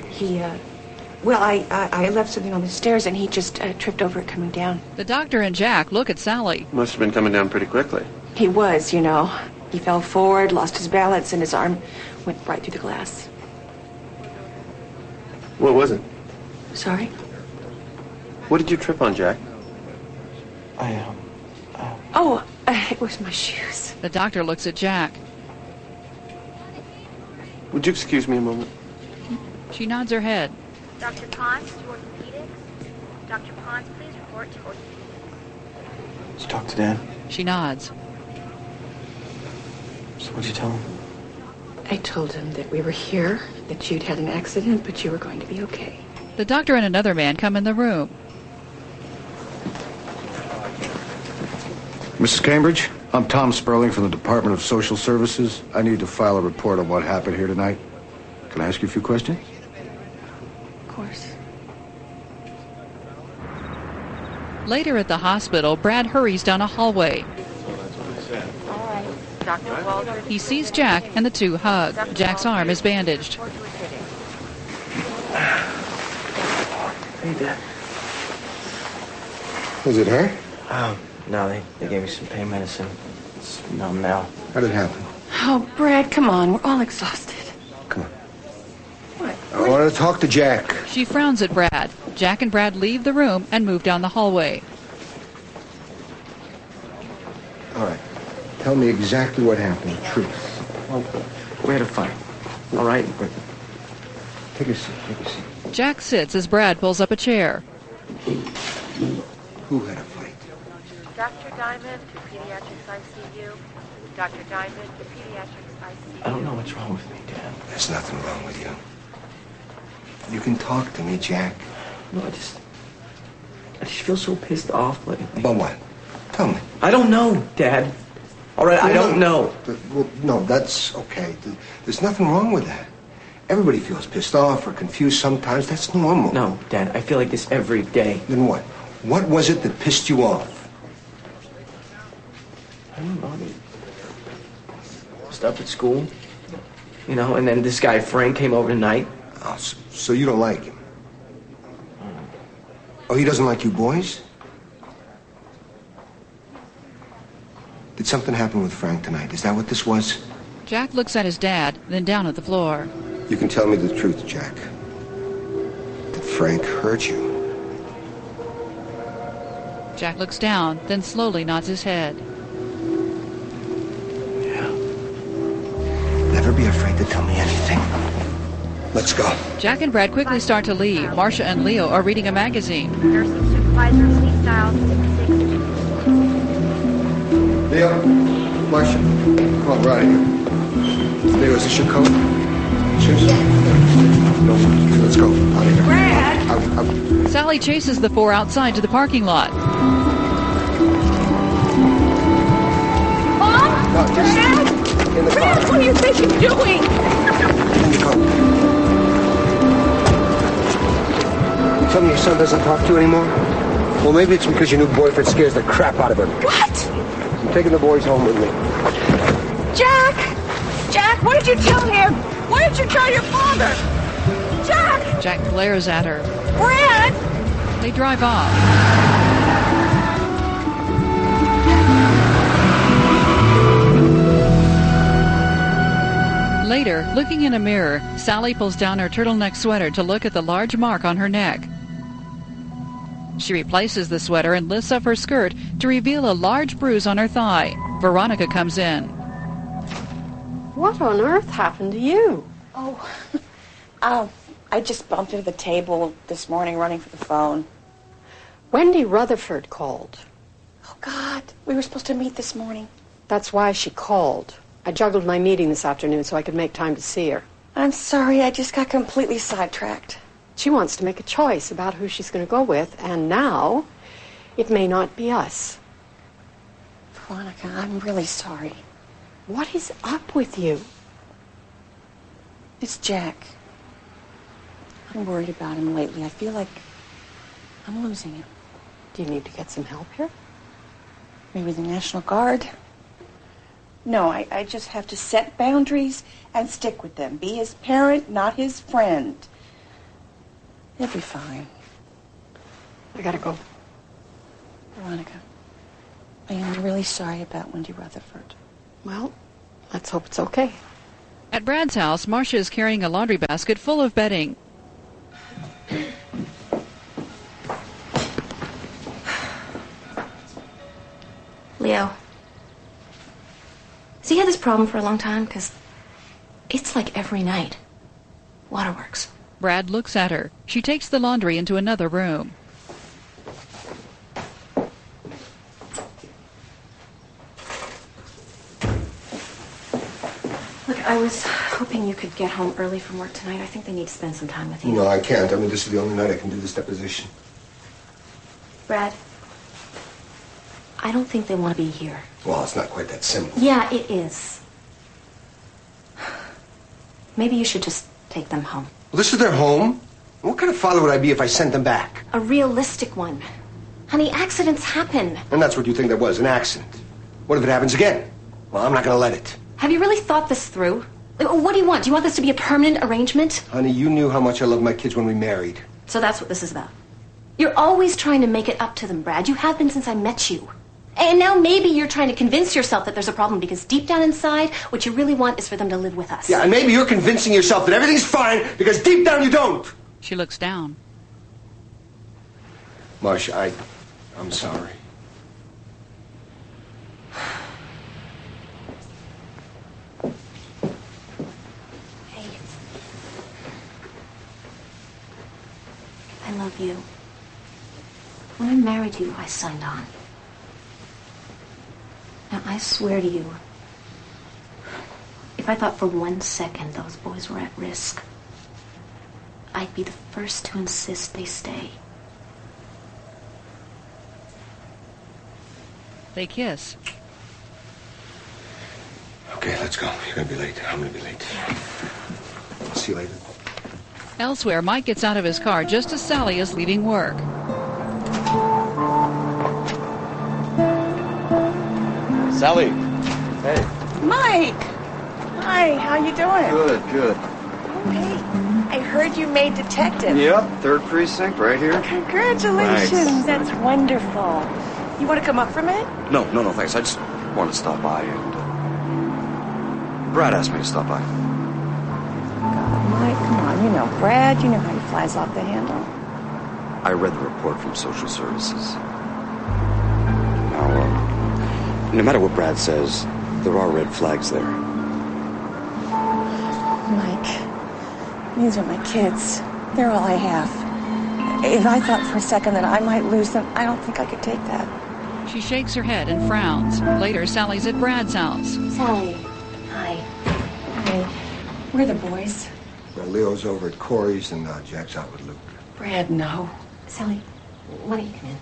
I left something on the stairs and he just tripped over it coming down. The doctor and Jack look at Sally. Must have been coming down pretty quickly. He was, you know. He fell forward, lost his balance, and his arm went right through the glass. What was it? Sorry? What did you trip on, Jack? It was my shoes. The doctor looks at Jack. Would you excuse me a moment? She nods her head. Dr. Pons to orthopedics. Dr. Pons, please report to orthopedics. Did you talk to Dad? She nods. So what'd you tell him? I told him that we were here, that you'd had an accident, but you were going to be okay. The doctor and another man come in the room. Mrs. Cambridge, I'm Tom Sperling from the Department of Social Services. I need to file a report on what happened here tonight. Can I ask you a few questions? Of course. Later at the hospital, Brad hurries down a hallway. All right. Dr. Waldron. He sees Jack and the two hug. Jack's arm is bandaged. Hey, Dad. Was it hurt? No, they gave me some pain medicine. It's numb now. How did it happen? Oh, Brad, come on. We're all exhausted. Come on. What? I want to talk to Jack. She frowns at Brad. Jack and Brad leave the room and move down the hallway. All right. Tell me exactly what happened. The truth. Well, we had a fight. All right? Take a seat. Take a seat. Jack sits as Brad pulls up a chair. Who had a fight? Dr. Diamond to pediatrics ICU. Dr. Diamond to pediatrics ICU. I don't know what's wrong with me, Dad. There's nothing wrong with you. You can talk to me, Jack. No, I just feel so pissed off lately. About what? Tell me. I don't know, Dad. All right, I don't know. Well, no, that's okay. There's nothing wrong with that. Everybody feels pissed off or confused sometimes. That's normal. No, Dad, I feel like this every day. Then what? What was it that pissed you off? messed up at school. You know, and then this guy Frank came over tonight. Oh, so you don't like him? Oh, he doesn't like you boys? Did something happen with Frank tonight? Is that what this was? Jack looks at his dad, then down at the floor. You can tell me the truth, Jack. Did Frank hurt you? Jack looks down, then slowly nods his head. Never be afraid to tell me anything. Let's go. Jack and Brad quickly start to leave. Marcia and Leo are reading a magazine. Nursing supervisor, Lee Styles, 6. Leo, Marcia, come on, we're out of here. Leo, is this your coat? Shoes? No, let's go. Out of here. Brad! Out. Sally chases the four outside to the parking lot. Mom? No, just Brad? in the car. Brad, what do you think you're doing? In the car. You tell me your son doesn't talk to you anymore? Well, maybe it's because your new boyfriend scares the crap out of him. What? I'm taking the boys home with me. Jack! Jack, what did you tell him? What did you tell your father? Jack! Jack glares at her. Brad! They drive off. Later, looking in a mirror, Sally pulls down her turtleneck sweater to look at the large mark on her neck. She replaces the sweater and lifts up her skirt to reveal a large bruise on her thigh. Veronica comes in. What on earth happened to you? Oh, I just bumped into the table this morning running for the phone. Wendy Rutherford called. Oh, God. We were supposed to meet this morning. That's why she called. I juggled my meeting this afternoon so I could make time to see her. I'm sorry, I just got completely sidetracked. She wants to make a choice about who she's going to go with, and now it may not be us. Veronica, I'm really sorry. What is up with you? It's Jack. I'm worried about him lately. I feel like I'm losing him. Do you need to get some help here? Maybe the National Guard? No, I just have to set boundaries and stick with them. Be his parent, not his friend. He'll be fine. I gotta go. Veronica, I am really sorry about Wendy Rutherford. Well, let's hope it's okay. At Brad's house, Marcia is carrying a laundry basket full of bedding. Leo, has he had this problem for a long time? Because it's like every night. Waterworks. Brad looks at her. She takes the laundry into another room. Look, I was hoping you could get home early from work tonight. I think they need to spend some time with you. No, I can't. I mean, this is the only night I can do this deposition. Brad, I don't think they want to be here. Well, it's not quite that simple. Yeah, it is. Maybe you should just take them home. Well, this is their home. What kind of father would I be if I sent them back? A realistic one. Honey, accidents happen. And that's what you think that was, an accident. What if it happens again? Well, I'm not going to let it. Have you really thought this through? What do you want? Do you want this to be a permanent arrangement? Honey, you knew how much I loved my kids when we married. So that's what this is about. You're always trying to make it up to them, Brad. You have been since I met you. And now maybe you're trying to convince yourself that there's a problem because deep down inside, what you really want is for them to live with us. Yeah, and maybe you're convincing yourself that everything's fine because deep down you don't. She looks down. Marcia, I'm sorry. Hey. I love you. When I married you, I signed on. Now, I swear to you, if I thought for 1 second those boys were at risk, I'd be the first to insist they stay. They kiss. Okay, let's go. You're going to be late. I'm going to be late. I'll see you later. Elsewhere, Mike gets out of his car just as Sally is leaving work. Sally. Hey. Mike! Hi, how you doing? Good, good. Oh, hey, I heard you made detective. Yep, 3rd precinct right here. Congratulations. Thanks. That's wonderful. You want to come up for a minute? No, thanks. I just wanted to stop by and... Brad asked me to stop by. Mike, come on. You know Brad. You know how he flies off the handle. I read the report from social services. Now, no matter what Brad says, there are red flags there. Mike, these are my kids. They're all I have. If I thought for a second that I might lose them, I don't think I could take that. She shakes her head and frowns. Later, Sally's at Brad's house. Sally. Hi. Hey, where are the boys? Well, Leo's over at Corey's and Jack's out with Luke. Brad, no. Sally, why don't you come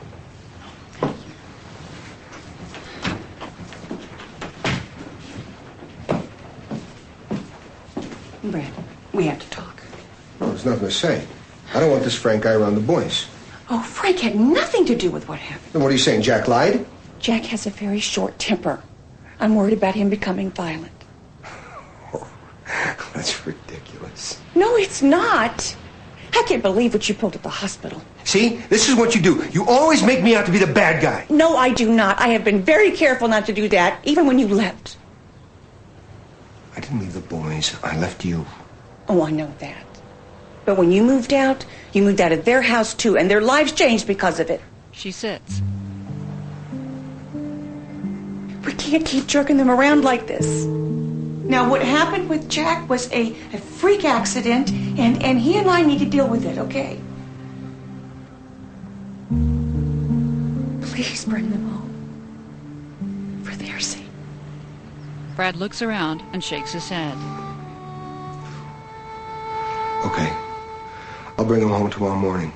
in? Brad, we have to talk. Well, there's nothing to say. I don't want this Frank guy around the boys. Oh, Frank had nothing to do with what happened. Then what are you saying, Jack lied? Jack has a very short temper. I'm worried about him becoming violent. Oh, that's ridiculous. No, it's not. I can't believe what you pulled at the hospital. See? This is what you do. You always make me out to be the bad guy. No, I do not. I have been very careful not to do that, even when you left. I didn't leave the boys. I left you. Oh, I know that. But when you moved out of their house too, and their lives changed because of it. She sits. We can't keep jerking them around like this. Now, what happened with Jack was a freak accident, and he and I need to deal with it, okay? Please bring them home. For their sake. Brad looks around and shakes his head. Okay. I'll bring them home tomorrow morning.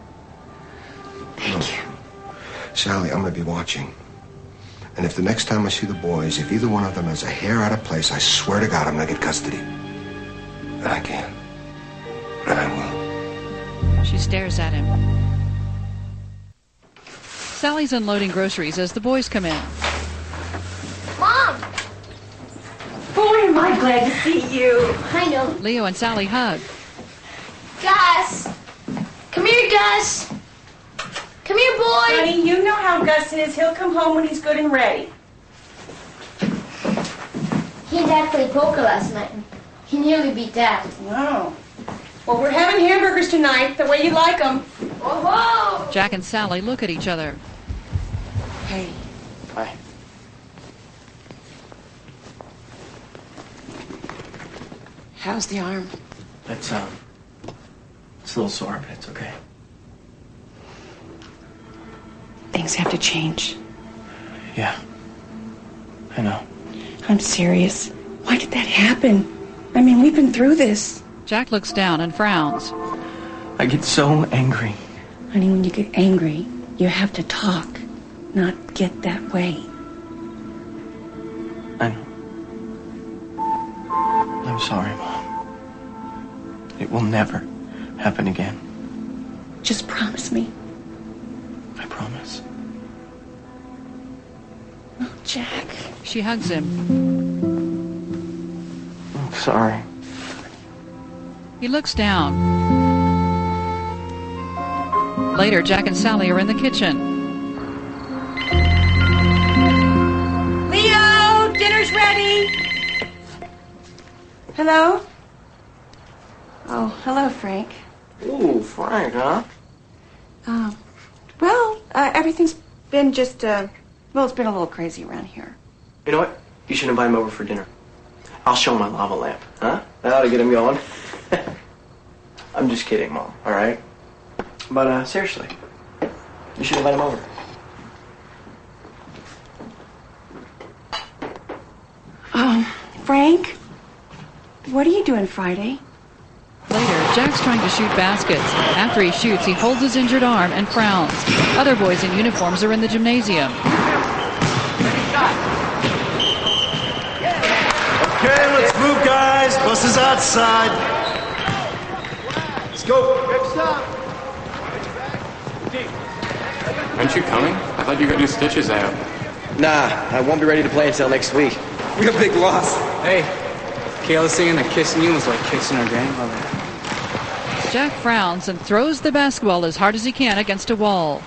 Thank you. Sally, I'm going to be watching. And if the next time I see the boys, if either one of them has a hair out of place, I swear to God I'm going to get custody. And I can. And I will. She stares at him. Sally's unloading groceries as the boys come in. Mom! Boy, am I glad to see you. I know. Leo and Sally hug. Gus! Come here, Gus! Come here, boy! Honey, you know how Gus is. He'll come home when he's good and ready. He and Dad played poker last night. He nearly beat Dad. Oh. Well, we're having hamburgers tonight, the way you like them. Whoa! Jack and Sally look at each other. Hey. Hi. How's the arm? It's a little sore, but it's okay. Things have to change. Yeah. I know. I'm serious. Why did that happen? I mean, we've been through this. Jack looks down and frowns. I get so angry. Honey, when you get angry, you have to talk, not get that way. I know. I'm sorry, Mom. It will never happen again. Just promise me. I promise. Oh, Jack. She hugs him. I'm sorry. He looks down. Later, Jack and Sally are in the kitchen. Leo, dinner's ready. Hello? Oh, hello, Frank. Ooh, Frank, huh? Everything's been just, it's been a little crazy around here. You know what? You should invite him over for dinner. I'll show him my lava lamp, huh? That ought to get him going. I'm just kidding, Mom, all right? But, seriously, you should invite him over. Frank? What are you doing Friday? Later, Jack's trying to shoot baskets. After he shoots, he holds his injured arm and frowns. Other boys in uniforms are in the gymnasium. Okay, let's move, guys. Bus is outside. Let's go. Aren't you coming? I thought you got new stitches out. Nah, I won't be ready to play until next week. We got a big loss. Hey, Kayla singing that kissing you was like kissing her grandmother. Jack frowns and throws the basketball as hard as he can against a wall.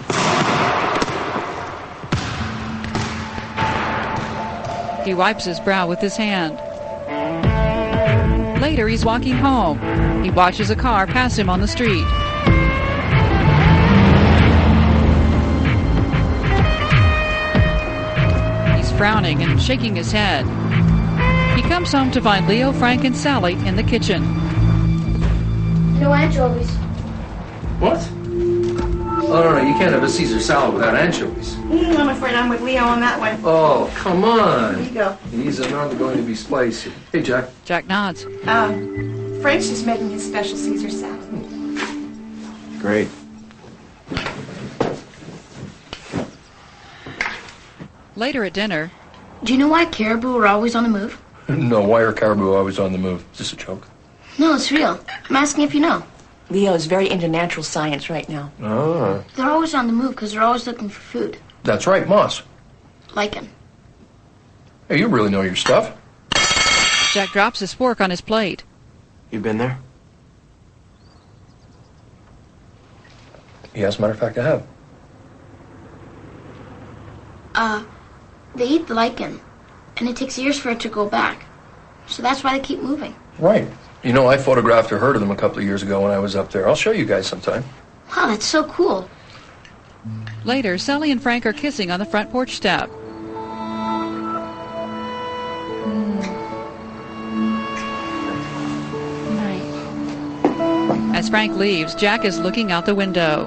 He wipes his brow with his hand. Later, he's walking home. He watches a car pass him on the street. He's frowning and shaking his head. He comes home to find Leo, Frank, and Sally in the kitchen. No anchovies. What? Oh, no, you can't have a Caesar salad without anchovies. I'm afraid I'm with Leo on that one. Oh, come on. Here you go. These are not going to be spicy. Hey, Jack. Jack nods. Frank's just making his special Caesar salad. Great. Later at dinner. Do you know why caribou are always on the move? No, why are caribou always on the move? Is this a joke? No, it's real. I'm asking if you know. Leo's very into natural science right now. Ah. They're always on the move because they're always looking for food. That's right, moss. Lichen. Hey, you really know your stuff. Jack drops his fork on his plate. You been there? Yeah, as a matter of fact, I have. They eat the lichen, and it takes years for it to go back. So that's why they keep moving. Right. You know, I photographed a herd of them a couple of years ago when I was up there. I'll show you guys sometime. Wow, that's so cool. Later, Sally and Frank are kissing on the front porch step. As Frank leaves, Jack is looking out the window.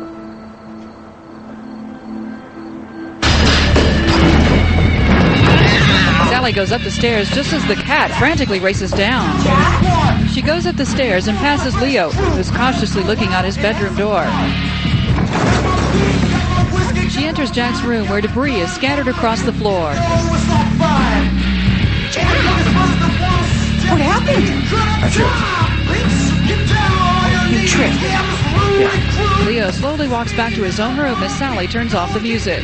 Sally goes up the stairs just as the cat frantically races down. She goes up the stairs and passes Leo, who's cautiously looking out his bedroom door. She enters Jack's room where debris is scattered across the floor. What happened? I tripped. You tripped. Yeah. Leo slowly walks back to his own room as Sally turns off the music.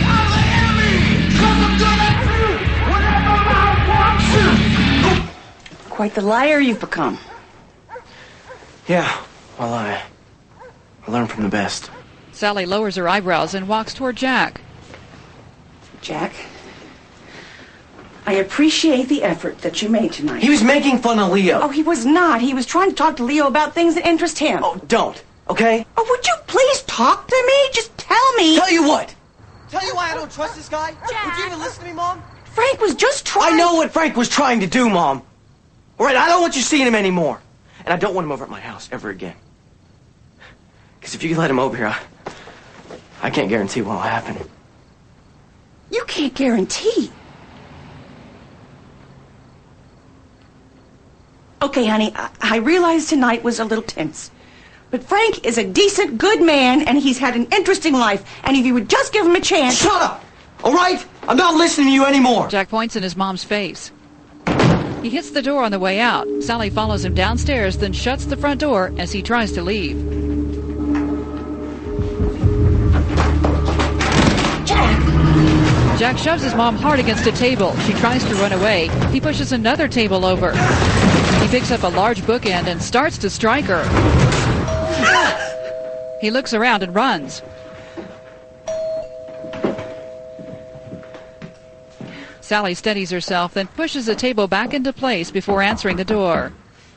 Quite the liar you've become. Yeah, well, I learned from the best. Sally lowers her eyebrows and walks toward Jack. Jack, I appreciate the effort that you made tonight. He was making fun of Leo. Oh, he was not. He was trying to talk to Leo about things that interest him. Oh, don't, okay? Oh, would you please talk to me? Just tell me. Tell you what? Tell you why I don't trust this guy? Jack. Would you even listen to me, Mom? Frank was just trying... I know what Frank was trying to do, Mom. All right, I don't want you seeing him anymore. And I don't want him over at my house ever again. Because if you let him over here, I can't guarantee what will happen. You can't guarantee. Okay, honey, I realize tonight was a little tense. But Frank is a decent, good man, and he's had an interesting life. And if you would just give him a chance... Shut up! All right? I'm not listening to you anymore. Jack points in his mom's face. He hits the door on the way out. Sally follows him downstairs, then shuts the front door as he tries to leave. Jack shoves his mom hard against a table. She tries to run away. He pushes another table over. He picks up a large bookend and starts to strike her. He looks around and runs. Sally steadies herself, then pushes the table back into place before answering the door.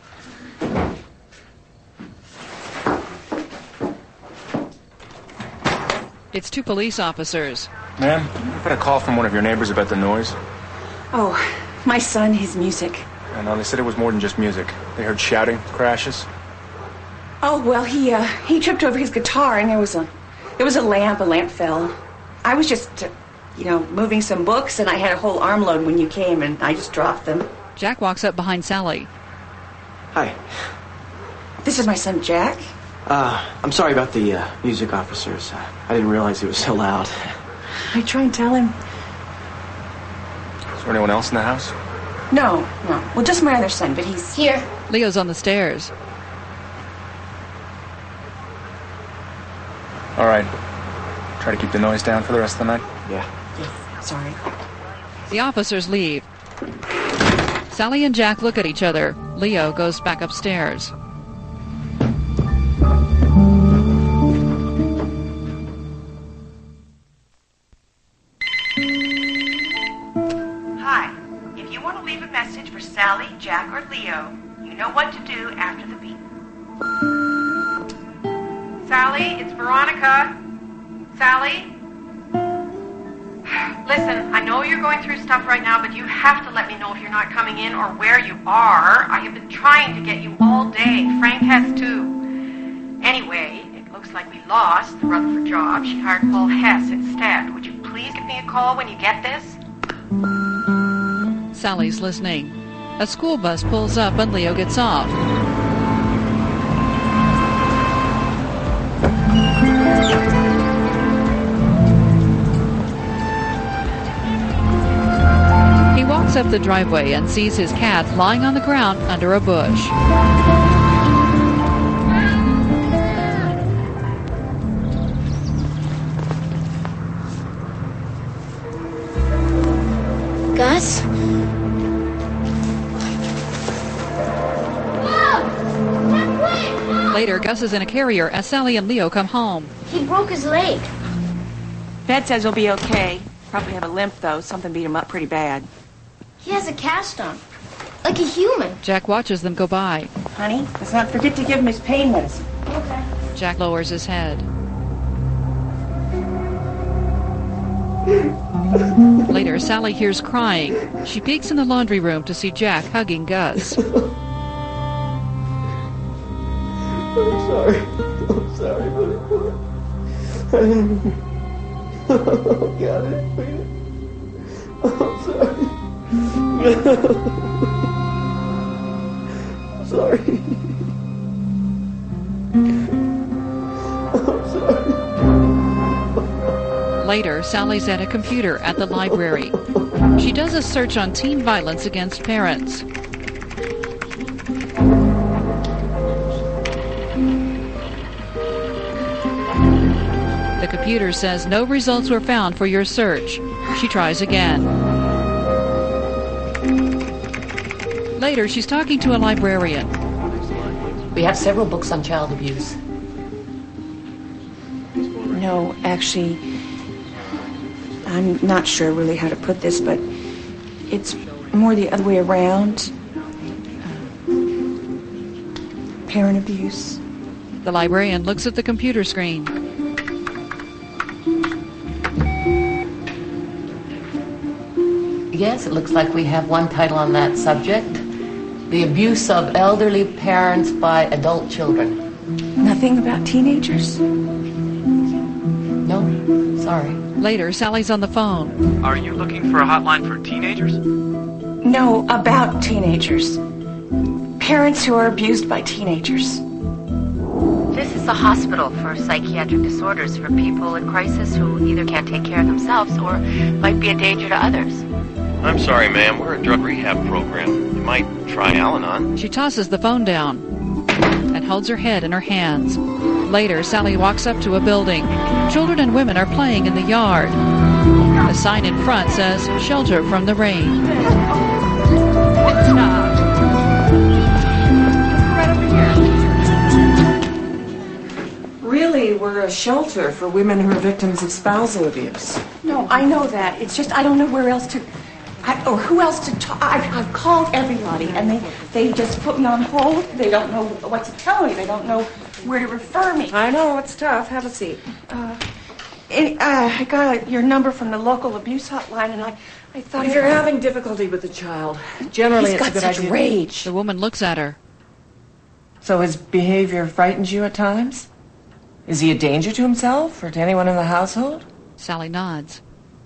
It's two police officers. Ma'am, I've had a call from one of your neighbors about the noise. Oh, my son, his music. I know, they said it was more than just music. They heard shouting, crashes. Oh, well, he tripped over his guitar, and there was a lamp fell. I was just, moving some books, and I had a whole armload when you came, and I just dropped them. Jack walks up behind Sally. Hi. This is my son, Jack. I'm sorry about the music officers. I didn't realize it was so loud. I try and tell him. Is there anyone else in the house? No. Well, just my other son, but he's... Here. Leo's on the stairs. All right. Try to keep the noise down for the rest of the night? Yeah. Yes, sorry. The officers leave. Sally and Jack look at each other. Leo goes back upstairs. Hi. If you want to leave a message for Sally, Jack, or Leo, you know what to do after the beep. Sally, it's Veronica. Sally? Listen, I know you're going through stuff right now, but you have to let me know if you're not coming in or where you are. I have been trying to get you all day. Frank has too. Anyway, it looks like we lost the Rutherford job. She hired Paul Hess instead. Would you please give me a call when you get this? Sally's listening. A school bus pulls up and Leo gets off. He walks up the driveway and sees his cat lying on the ground under a bush. Gus? Later, Gus is in a carrier as Sally and Leo come home. He broke his leg. Vet says he'll be okay. Probably have a limp, though. Something beat him up pretty bad. He has a cast on, like a human. Jack watches them go by. Honey, let's not forget to give him his pain medicine. Okay. Jack lowers his head. Later, Sally hears crying. She peeks in the laundry room to see Jack hugging Gus. I'm sorry. I'm sorry, buddy. I didn't mean... Oh, God, I didn't mean it. I'm sorry. I'm sorry. I'm sorry. Later, Sally's at a computer at the library. She does a search on teen violence against parents. The computer says no results were found for your search. She tries again. Later, she's talking to a librarian. We have several books on child abuse. No, actually, I'm not sure really how to put this, but it's more the other way around. Parent abuse. The librarian looks at the computer screen. Yes, it looks like we have one title on that subject. The abuse of elderly parents by adult children. Nothing about teenagers? No, sorry. Later, Sally's on the phone. Are you looking for a hotline for teenagers? No, about teenagers. Parents who are abused by teenagers. This is a hospital for psychiatric disorders for people in crisis who either can't take care of themselves or might be a danger to others. I'm sorry, ma'am. We're a drug rehab program. You might try Al-Anon. She tosses the phone down and holds her head in her hands. Later, Sally walks up to a building. Children and women are playing in the yard. A sign in front says, "Shelter from the rain." Right over here. Really, we're a shelter for women who are victims of spousal abuse. No, I know that. It's just I don't know where else to... or who else to talk. I've called everybody, and they just put me on hold. They don't know what to tell me. They don't know where to refer me. I know, it's tough. Have a seat. I got your number from the local abuse hotline, and I thought... If you're having difficulty with the child, generally He's it's got a good such idea. rage. The woman looks at her. So his behavior frightens you at times? Is he a danger to himself or to anyone in the household? Sally nods.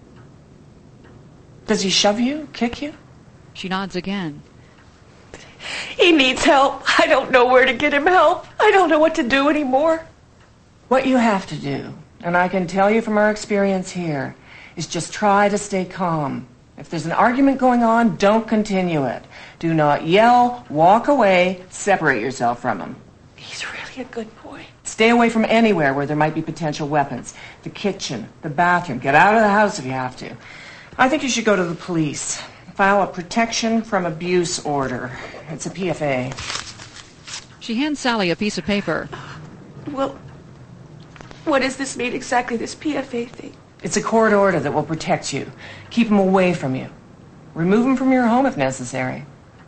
Does he shove you, kick you? She nods again. He needs help. I don't know where to get him help. I don't know what to do anymore. What you have to do, and I can tell you from our experience here, is just try to stay calm. If there's an argument going on, don't continue it. Do not yell, walk away, separate yourself from him. He's really a good boy. Stay away from anywhere where there might be potential weapons. The kitchen, the bathroom. Get out of the house if you have to. I think you should go to the police. file a protection from abuse order. It's a PFA. She hands Sally a piece of paper. Well, what does this mean exactly, this PFA thing? It's a court order that will protect you. Keep him away from you. Remove him from your home if necessary.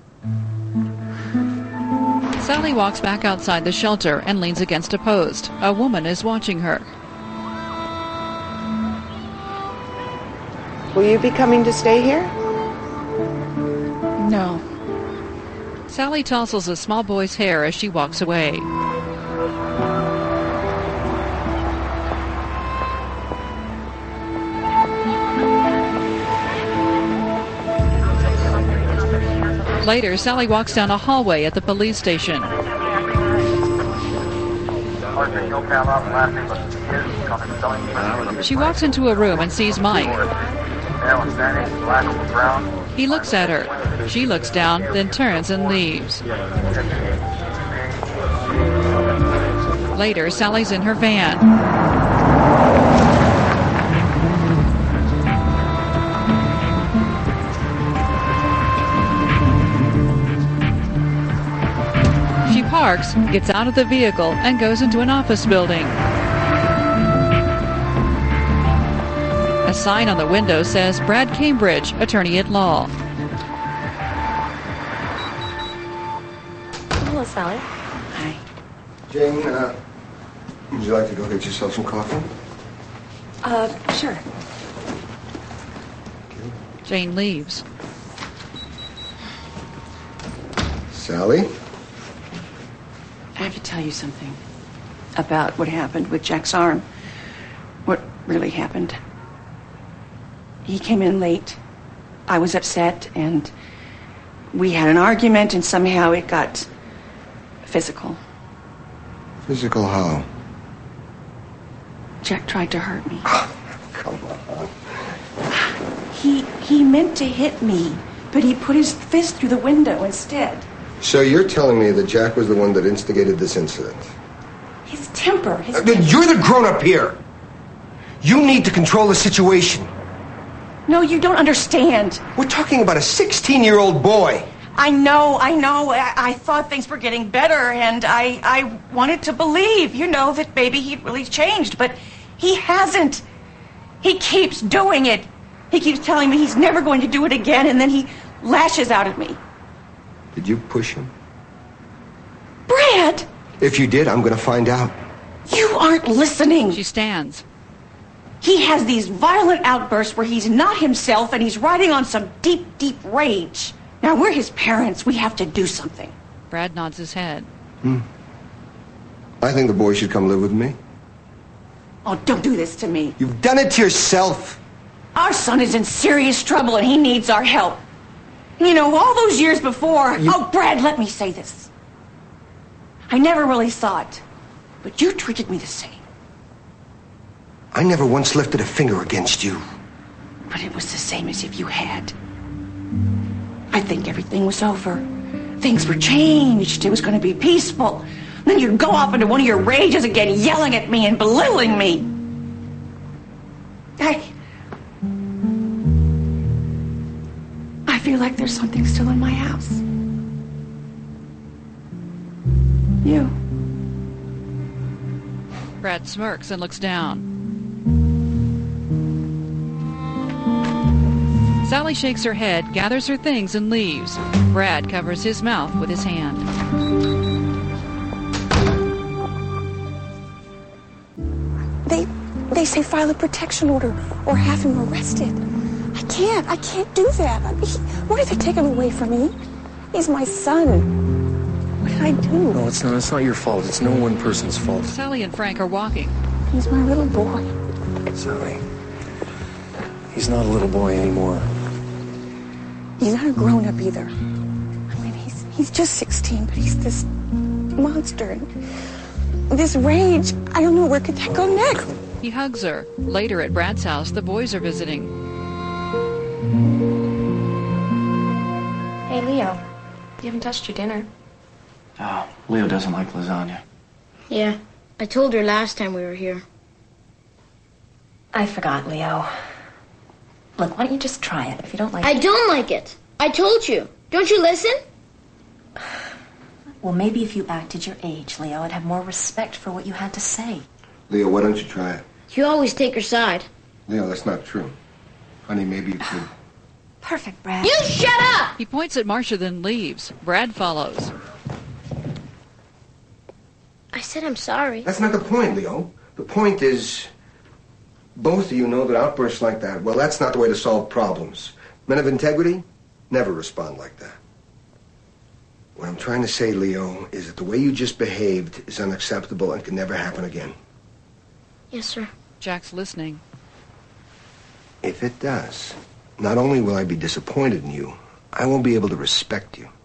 Sally walks back outside the shelter and leans against a post. A woman is watching her. Will you be coming to stay here? No. Sally tousles a small boy's hair as she walks away. Later, Sally walks down a hallway at the police station. She walks into a room and sees Mike. He looks at her. She looks down, then turns and leaves. Later, Sally's in her van. She parks, gets out of the vehicle, and goes into an office building. A sign on the window says Brad Cambridge, attorney at law. Hello, Sally. Hi. Jane, would you like to go get yourself some coffee? Sure. Jane leaves. Sally? I have to tell you something about what happened with Jack's arm. What really happened. He came in late. I was upset, and we had an argument, and somehow it got physical. Physical how? Jack tried to hurt me. Come on. He meant to hit me, but he put his fist through the window instead. So you're telling me that Jack was the one that instigated this incident? His temper. You're the grown-up here. You need to control the situation. No, you don't understand. We're talking about a 16-year-old boy. I know. I thought things were getting better, and I wanted to believe, that maybe he'd really changed, but he hasn't. He keeps doing it. He keeps telling me he's never going to do it again, and then he lashes out at me. Did you push him? Brad! If you did, I'm going to find out. You aren't listening. She stands. He has these violent outbursts where he's not himself and he's riding on some deep, deep rage. Now, we're his parents. We have to do something. Brad nods his head. I think the boy should come live with me. Oh, don't do this to me. You've done it to yourself. Our son is in serious trouble and he needs our help. All those years before... Oh, Brad, let me say this. I never really saw it, but you treated me the same. I never once lifted a finger against you. But it was the same as if you had. I think everything was over. Things were changed. It was going to be peaceful. Then you'd go off into one of your rages again, yelling at me and belittling me. I feel like there's something still in my house. You. Brad smirks and looks down. Sally shakes her head, gathers her things, and leaves. Brad covers his mouth with his hand. They say file a protection order or have him arrested. I can't do that. What if they take him away from me? He's my son. What did I do? No, it's not. It's not your fault. It's no one person's fault. Sally and Frank are walking. He's my little boy. Sally, he's not a little boy anymore. He's not a grown-up either. He's just 16, but he's this monster. And this rage, I don't know, where could that go next? He hugs her. Later at Brad's house, the boys are visiting. Hey, Leo. You haven't touched your dinner. Oh, Leo doesn't like lasagna. Yeah, I told her last time we were here. I forgot, Leo. Look, why don't you just try it? If you don't like I it... don't like it. I told you. Don't you listen? Well, maybe if you acted your age, Leo, I'd have more respect for what you had to say. Leo, why don't you try it? You always take her side. Leo, that's not true. Honey, maybe you could... Perfect, Brad. You shut up! He points at Marcia, then leaves. Brad follows. I said I'm sorry. That's not the point, Leo. The point is, both of you know that outbursts like that, well, that's not the way to solve problems. Men of integrity never respond like that. What I'm trying to say, Leo, is that the way you just behaved is unacceptable and can never happen again. Yes, sir. Jack's listening. If it does, not only will I be disappointed in you, I won't be able to respect you.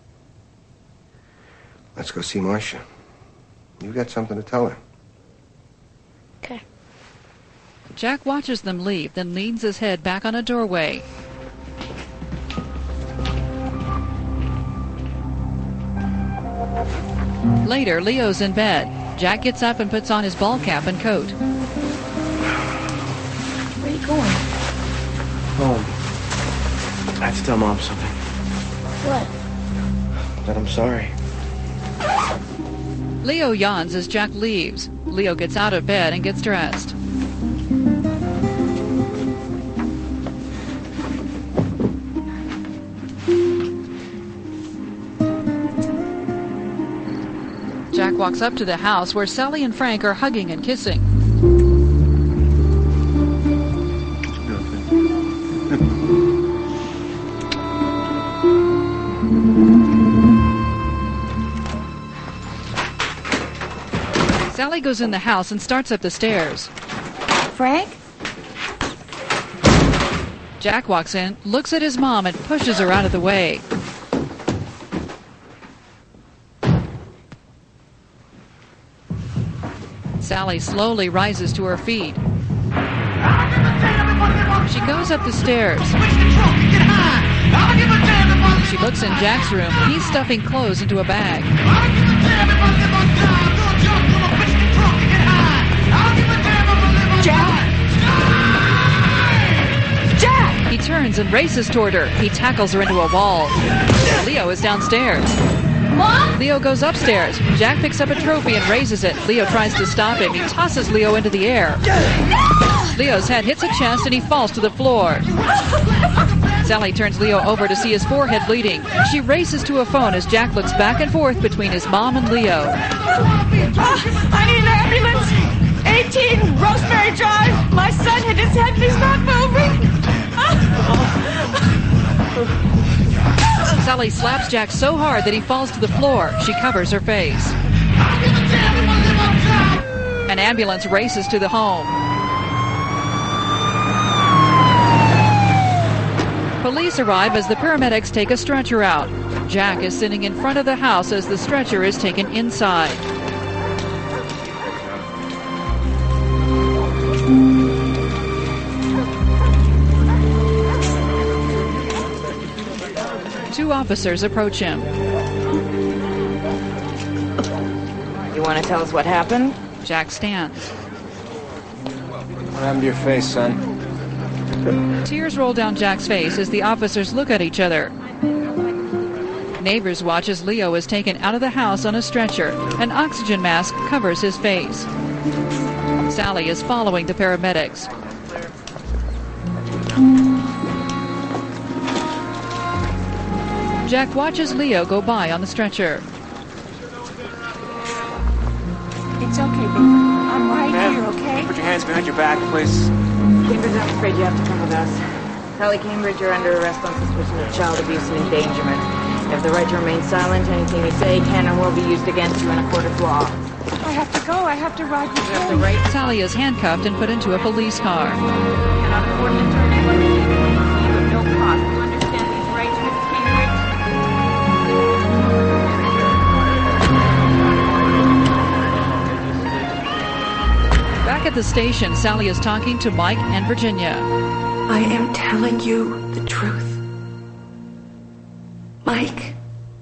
Let's go see Marcia. You've got something to tell her. Okay. Jack watches them leave, then leans his head back on a doorway. Later, Leo's in bed. Jack gets up and puts on his ball cap and coat. Where are you going? Home. I have to tell Mom something. What? That I'm sorry. Leo yawns as Jack leaves. Leo gets out of bed and gets dressed. Jack walks up to the house where Sally and Frank are hugging and kissing. Sally goes in the house and starts up the stairs. Frank? Jack walks in, looks at his mom, and pushes her out of the way. Sally slowly rises to her feet. She goes up the stairs. She looks in Jack's room. He's stuffing clothes into a bag. Jack! He turns and races toward her. He tackles her into a wall. Leo is downstairs. Mom? Leo goes upstairs. Jack picks up a trophy and raises it. Leo tries to stop him. He tosses Leo into the air. Leo's head hits a chest and he falls to the floor. Sally turns Leo over to see his forehead bleeding. She races to a phone as Jack looks back and forth between his mom and Leo. I need an ambulance. 18 Rosemary Drive. My son hit his head and he's not moving. Sally slaps Jack so hard that he falls to the floor. She covers her face. An ambulance races to the home. Police arrive as the paramedics take a stretcher out. Jack is sitting in front of the house as the stretcher is taken inside. Two officers approach him. You want to tell us what happened? Jack stands. What happened to your face, son? Tears roll down Jack's face as the officers look at each other. Neighbors watch as Leo is taken out of the house on a stretcher. An oxygen mask covers his face. Sally is following the paramedics. Jack watches Leo go by on the stretcher. It's okay, baby. I'm right here, okay? Put your hands behind your back, please. Cambridge, I'm afraid you have to come with us. Sally Cambridge, you're under arrest on suspicion of child abuse and endangerment. You have the right to remain silent. Anything you say can and will be used against you in a court of law. I have to go. I have to ride with You have the right. Sally is handcuffed and put into a police car. You cannot afford an attorney when you at no cost. Do you understand these rights, Mrs. Cambridge? Back at the station, Sally is talking to Mike and Virginia. I am telling you the truth. Mike,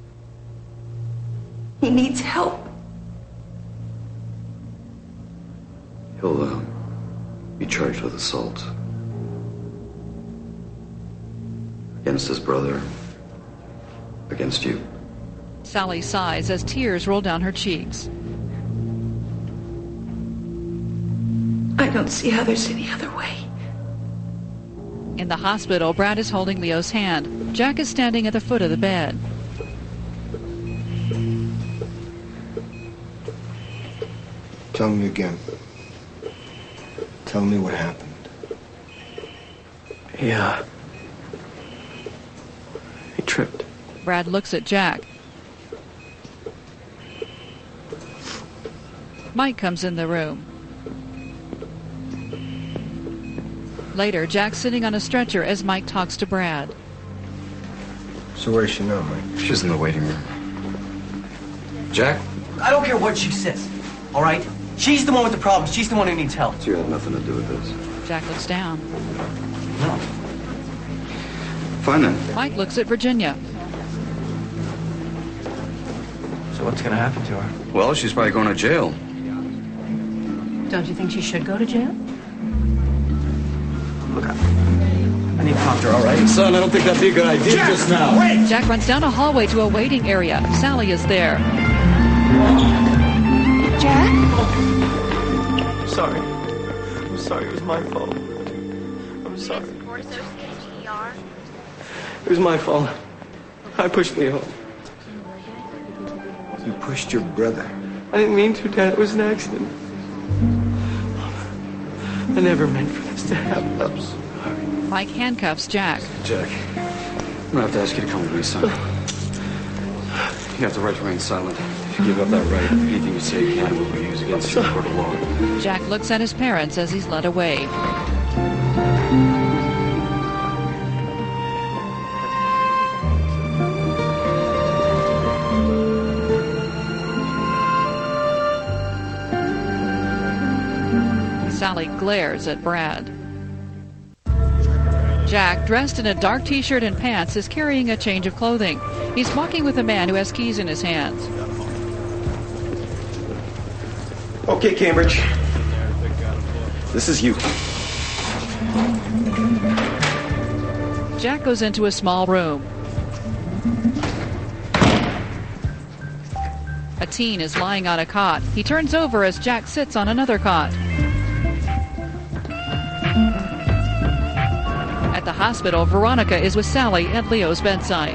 he needs help. He'll be charged with assault. Against his brother. Against you. Sally sighs as tears roll down her cheeks. I don't see how there's any other way. In the hospital, Brad is holding Leo's hand. Jack is standing at the foot of the bed. Tell me again. Tell me what happened. Yeah. He tripped. Brad looks at Jack. Mike comes in the room. Later, Jack's sitting on a stretcher as Mike talks to Brad. So where is she now, Mike? She's in the waiting room. Jack? I don't care what she says, all right? She's the one with the problem. She's the one who needs help. So you had nothing to do with this? Jack looks down. No. Fine then. Mike looks at Virginia. So what's going to happen to her? Well, she's probably going to jail. Don't you think she should go to jail? Look, I need to talk to her, all right? Son, I don't think that'd be a good idea just now. Wait! Jack runs down a hallway to a waiting area. Sally is there. Jack? I'm sorry. I'm sorry. It was my fault. I'm sorry. It was my fault. I pushed Leo. You pushed your brother. I didn't mean to, Dad. It was an accident. I never meant for this to happen. I'm sorry. Mike handcuffs Jack. Jack, I'm gonna have to ask you to come with me, son. You have the right to remain silent. If you give up that right, anything you say can will be used against you in court of law. Jack looks at his parents as he's led away. Sally glares at Brad. Jack, dressed in a dark t-shirt and pants, is carrying a change of clothing. He's walking with a man who has keys in his hands. Okay, Cambridge. This is you. Jack goes into a small room. A teen is lying on a cot. He turns over as Jack sits on another cot. At the hospital, Veronica is with Sally at Leo's bedside.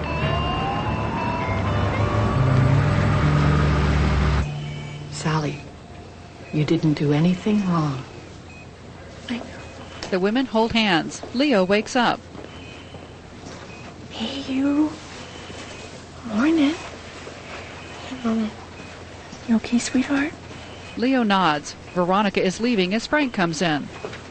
Sally, you didn't do anything wrong. The women hold hands. Leo wakes up. Hey, you. Morning. You okay, sweetheart? Leo nods. Veronica is leaving as Frank comes in.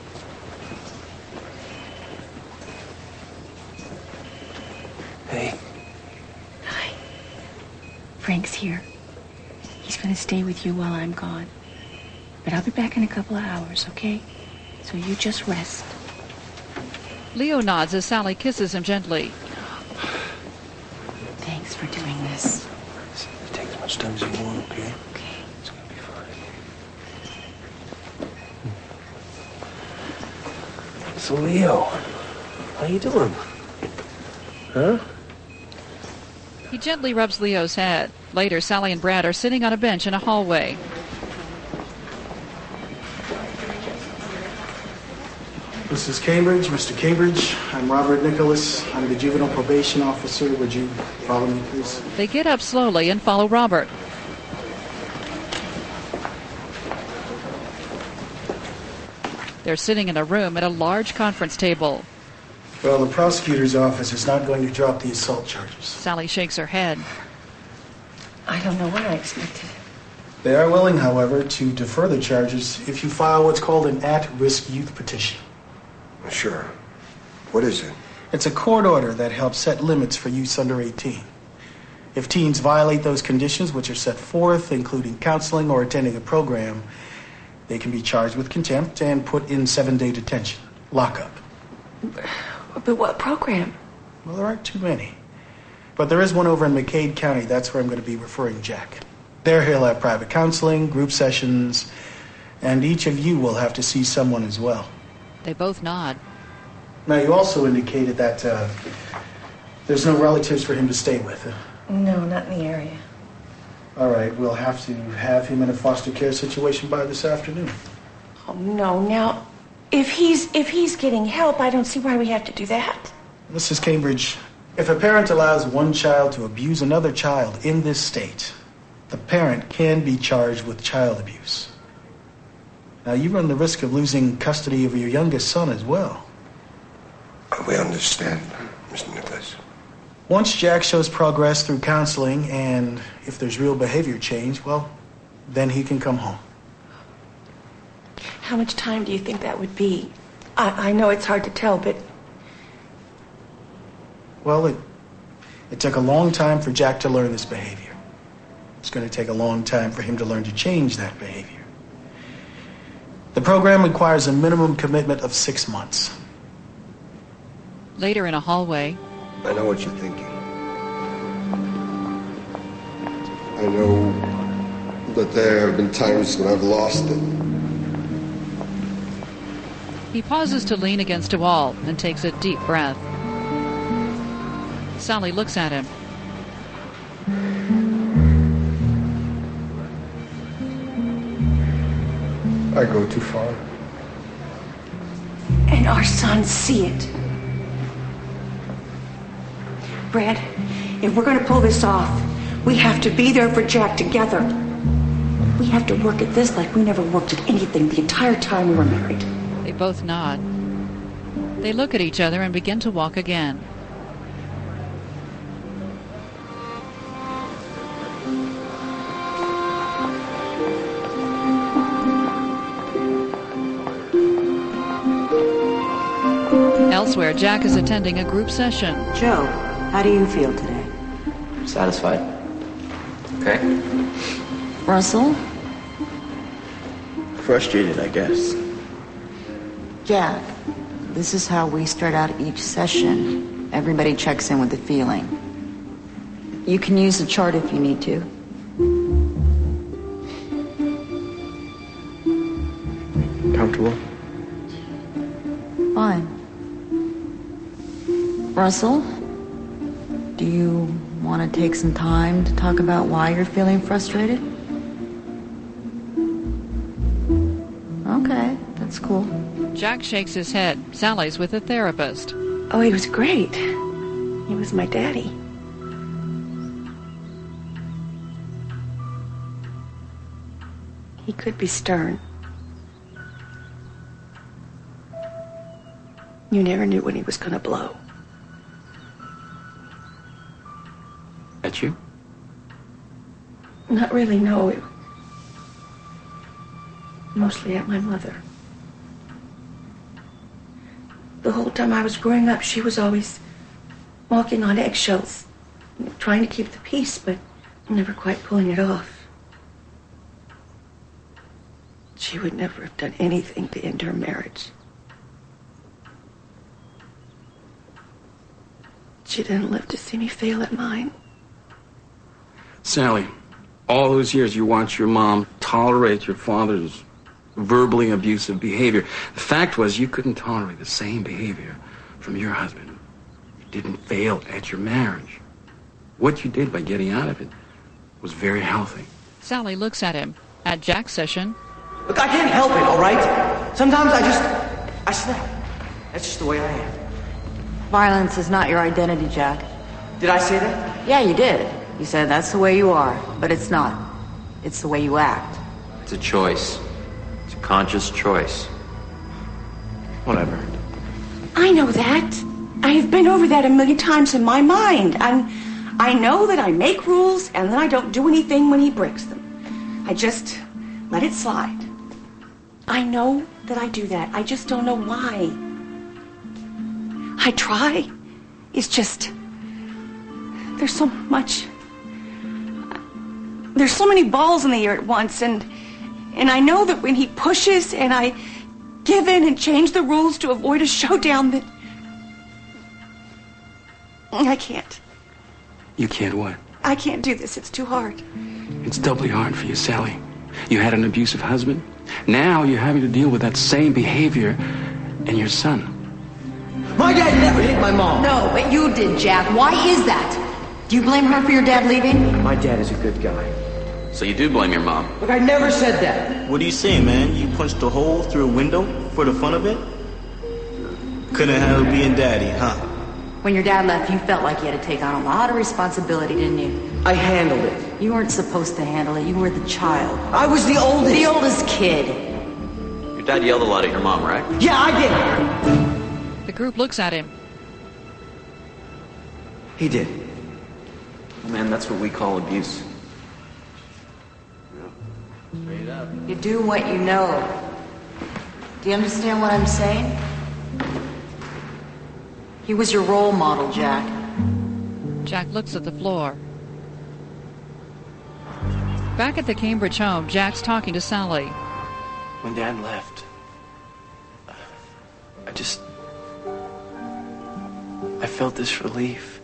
Hey. Hi. Frank's here. He's going to stay with you while I'm gone. But I'll be back in a couple of hours, okay? So you just rest. Leo nods as Sally kisses him gently. Thanks for doing this. Take as much time as you want, okay? Okay. It's gonna be fine. So, Leo, how you doing? Huh? He gently rubs Leo's head. Later, Sally and Brad are sitting on a bench in a hallway. Mrs. Cambridge, Mr. Cambridge, I'm Robert Nicholas. I'm the juvenile probation officer. Would you follow me, please? They get up slowly and follow Robert. They're sitting in a room at a large conference table. Well, the prosecutor's office is not going to drop the assault charges. Sally shakes her head. I don't know what I expected. They are willing, however, to defer the charges if you file what's called an at-risk youth petition. Sure. What is it? It's a court order that helps set limits for youths under 18. If teens violate those conditions which are set forth, including counseling or attending a program, they can be charged with contempt and put in 7-day detention, lockup. But what program? Well, there aren't too many. But there is one over in McCade County. That's where I'm going to be referring Jack. There he'll have private counseling, group sessions, and each of you will have to see someone as well. They both nod. Now, you also indicated that There's no relatives for him to stay with. No, not in the area. All right, we'll have to have him in a foster care situation by this afternoon. Oh, no. Now, if he's getting help, I don't see why we have to do that. Mrs. Cambridge, if a parent allows one child to abuse another child in this state, the parent can be charged with child abuse. Now, you run the risk of losing custody of your youngest son as well. We understand, Mr. Nicholas. Once Jack shows progress through counseling, and if there's real behavior change, well, then he can come home. How much time do you think that would be? I know it's hard to tell, but... Well, it took a long time for Jack to learn this behavior. It's going to take a long time for him to learn to change that behavior. The program requires a minimum commitment of 6 months. Later in a hallway, I know what you're thinking. I know that there have been times when I've lost it. he pauses to lean against a wall and takes a deep breath. Sally looks at him. I go too far. And our sons see it. Brad, if we're going to pull this off, we have to be there for Jack together. We have to work at this like we never worked at anything the entire time we were married. They both nod. They look at each other and begin to walk again. Elsewhere, Jack is attending a group session. Joe, how do you feel today? Satisfied. Okay. Russell? Frustrated, I guess. Jack, this is how we start out each session. Everybody checks in with the feeling. You can use the chart if you need to. Comfortable? Fine. Russell, do you want to take some time to talk about why you're feeling frustrated? Okay, that's cool. Jack shakes his head. Sally's with a therapist. Oh, he was great. He was my daddy. He could be stern. You never knew when he was going to blow. At you? Not really, no. Mostly at my mother. The whole time I was growing up, she was always walking on eggshells, trying to keep the peace, but never quite pulling it off. She would never have done anything to end her marriage. She didn't live to see me fail at mine. Sally, all those years you watched your mom tolerate your father's verbally abusive behavior. The fact was you couldn't tolerate the same behavior from your husband. You didn't fail at your marriage. What you did by getting out of it was very healthy. Sally looks at him. At Jack's session, Look, I can't help it, all right? Sometimes I snap. That's just the way I am. Violence is not your identity, Jack. Did I say that? Yeah, you did. You said that's the way you are, but it's not. It's the way you act. It's a choice. It's a conscious choice. Whatever. I know that. I have been over that a million times in my mind. I know that I make rules and then I don't do anything when he breaks them. I just let it slide. I know that I do that. I just don't know why. I try. It's just... There's so much... There's so many balls in the air at once, and I know that when he pushes and I give in and change the rules to avoid a showdown, that I can't. You can't what? I can't do this. It's too hard. It's doubly hard for you, Sally. You had an abusive husband. Now you're having to deal with that same behavior in your son. My My dad never hit my mom. No, but you did, Jack. Why is that? Do you blame her for your dad leaving? My dad is a good guy. So you do blame your mom? Look, I never said that. What are you saying, man? You punched a hole through a window for the fun of it? Couldn't handle being daddy, huh? When your dad left, you felt like you had to take on a lot of responsibility, didn't you? I handled it. You weren't supposed to handle it. You were the child. I was the oldest. The oldest kid. Your dad yelled a lot at your mom, right? Yeah, I did. The group looks at him. He did. Man, that's what we call abuse. You do what you know. Do you understand what I'm saying? He was your role model, Jack. Jack looks at the floor. Back at the Cambridge home, Jack's talking to Sally. When Dad left, I felt this relief.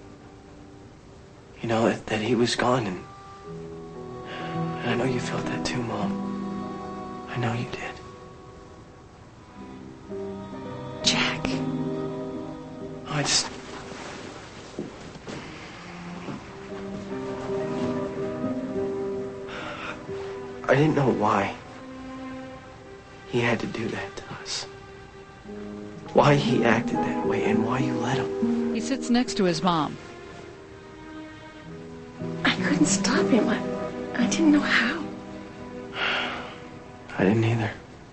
You know, that he was gone, and I know you felt that too, Mom. I know you did. Jack. I didn't know why he had to do that to us. Why he acted that way and why you let him. He sits next to his mom. I couldn't stop him. I didn't know how. I didn't either.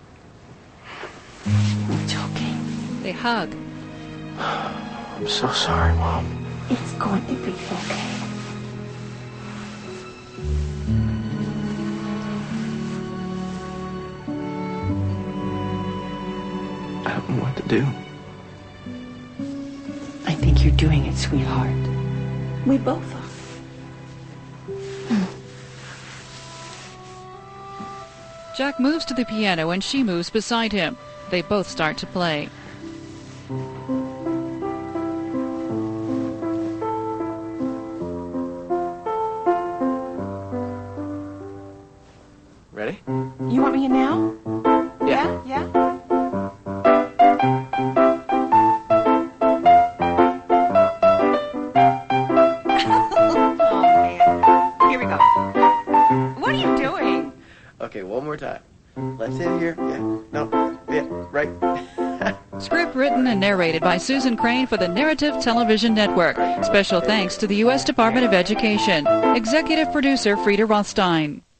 It's okay. They hug. I'm so sorry, Mom. It's going to be okay. I don't know what to do. I think you're doing it, sweetheart. We both are. Jack moves to the piano and she moves beside him. They both start to play. Ready? You want me in now? Yeah. Yeah? Oh, man. Here we go. What are you doing? Okay, one more time. Left hand here. Yeah. No. Yeah. Right. Script written and narrated by Susan Crane for the Narrative Television Network. Special thanks to the U.S. Department of Education. Executive producer Frida Rothstein.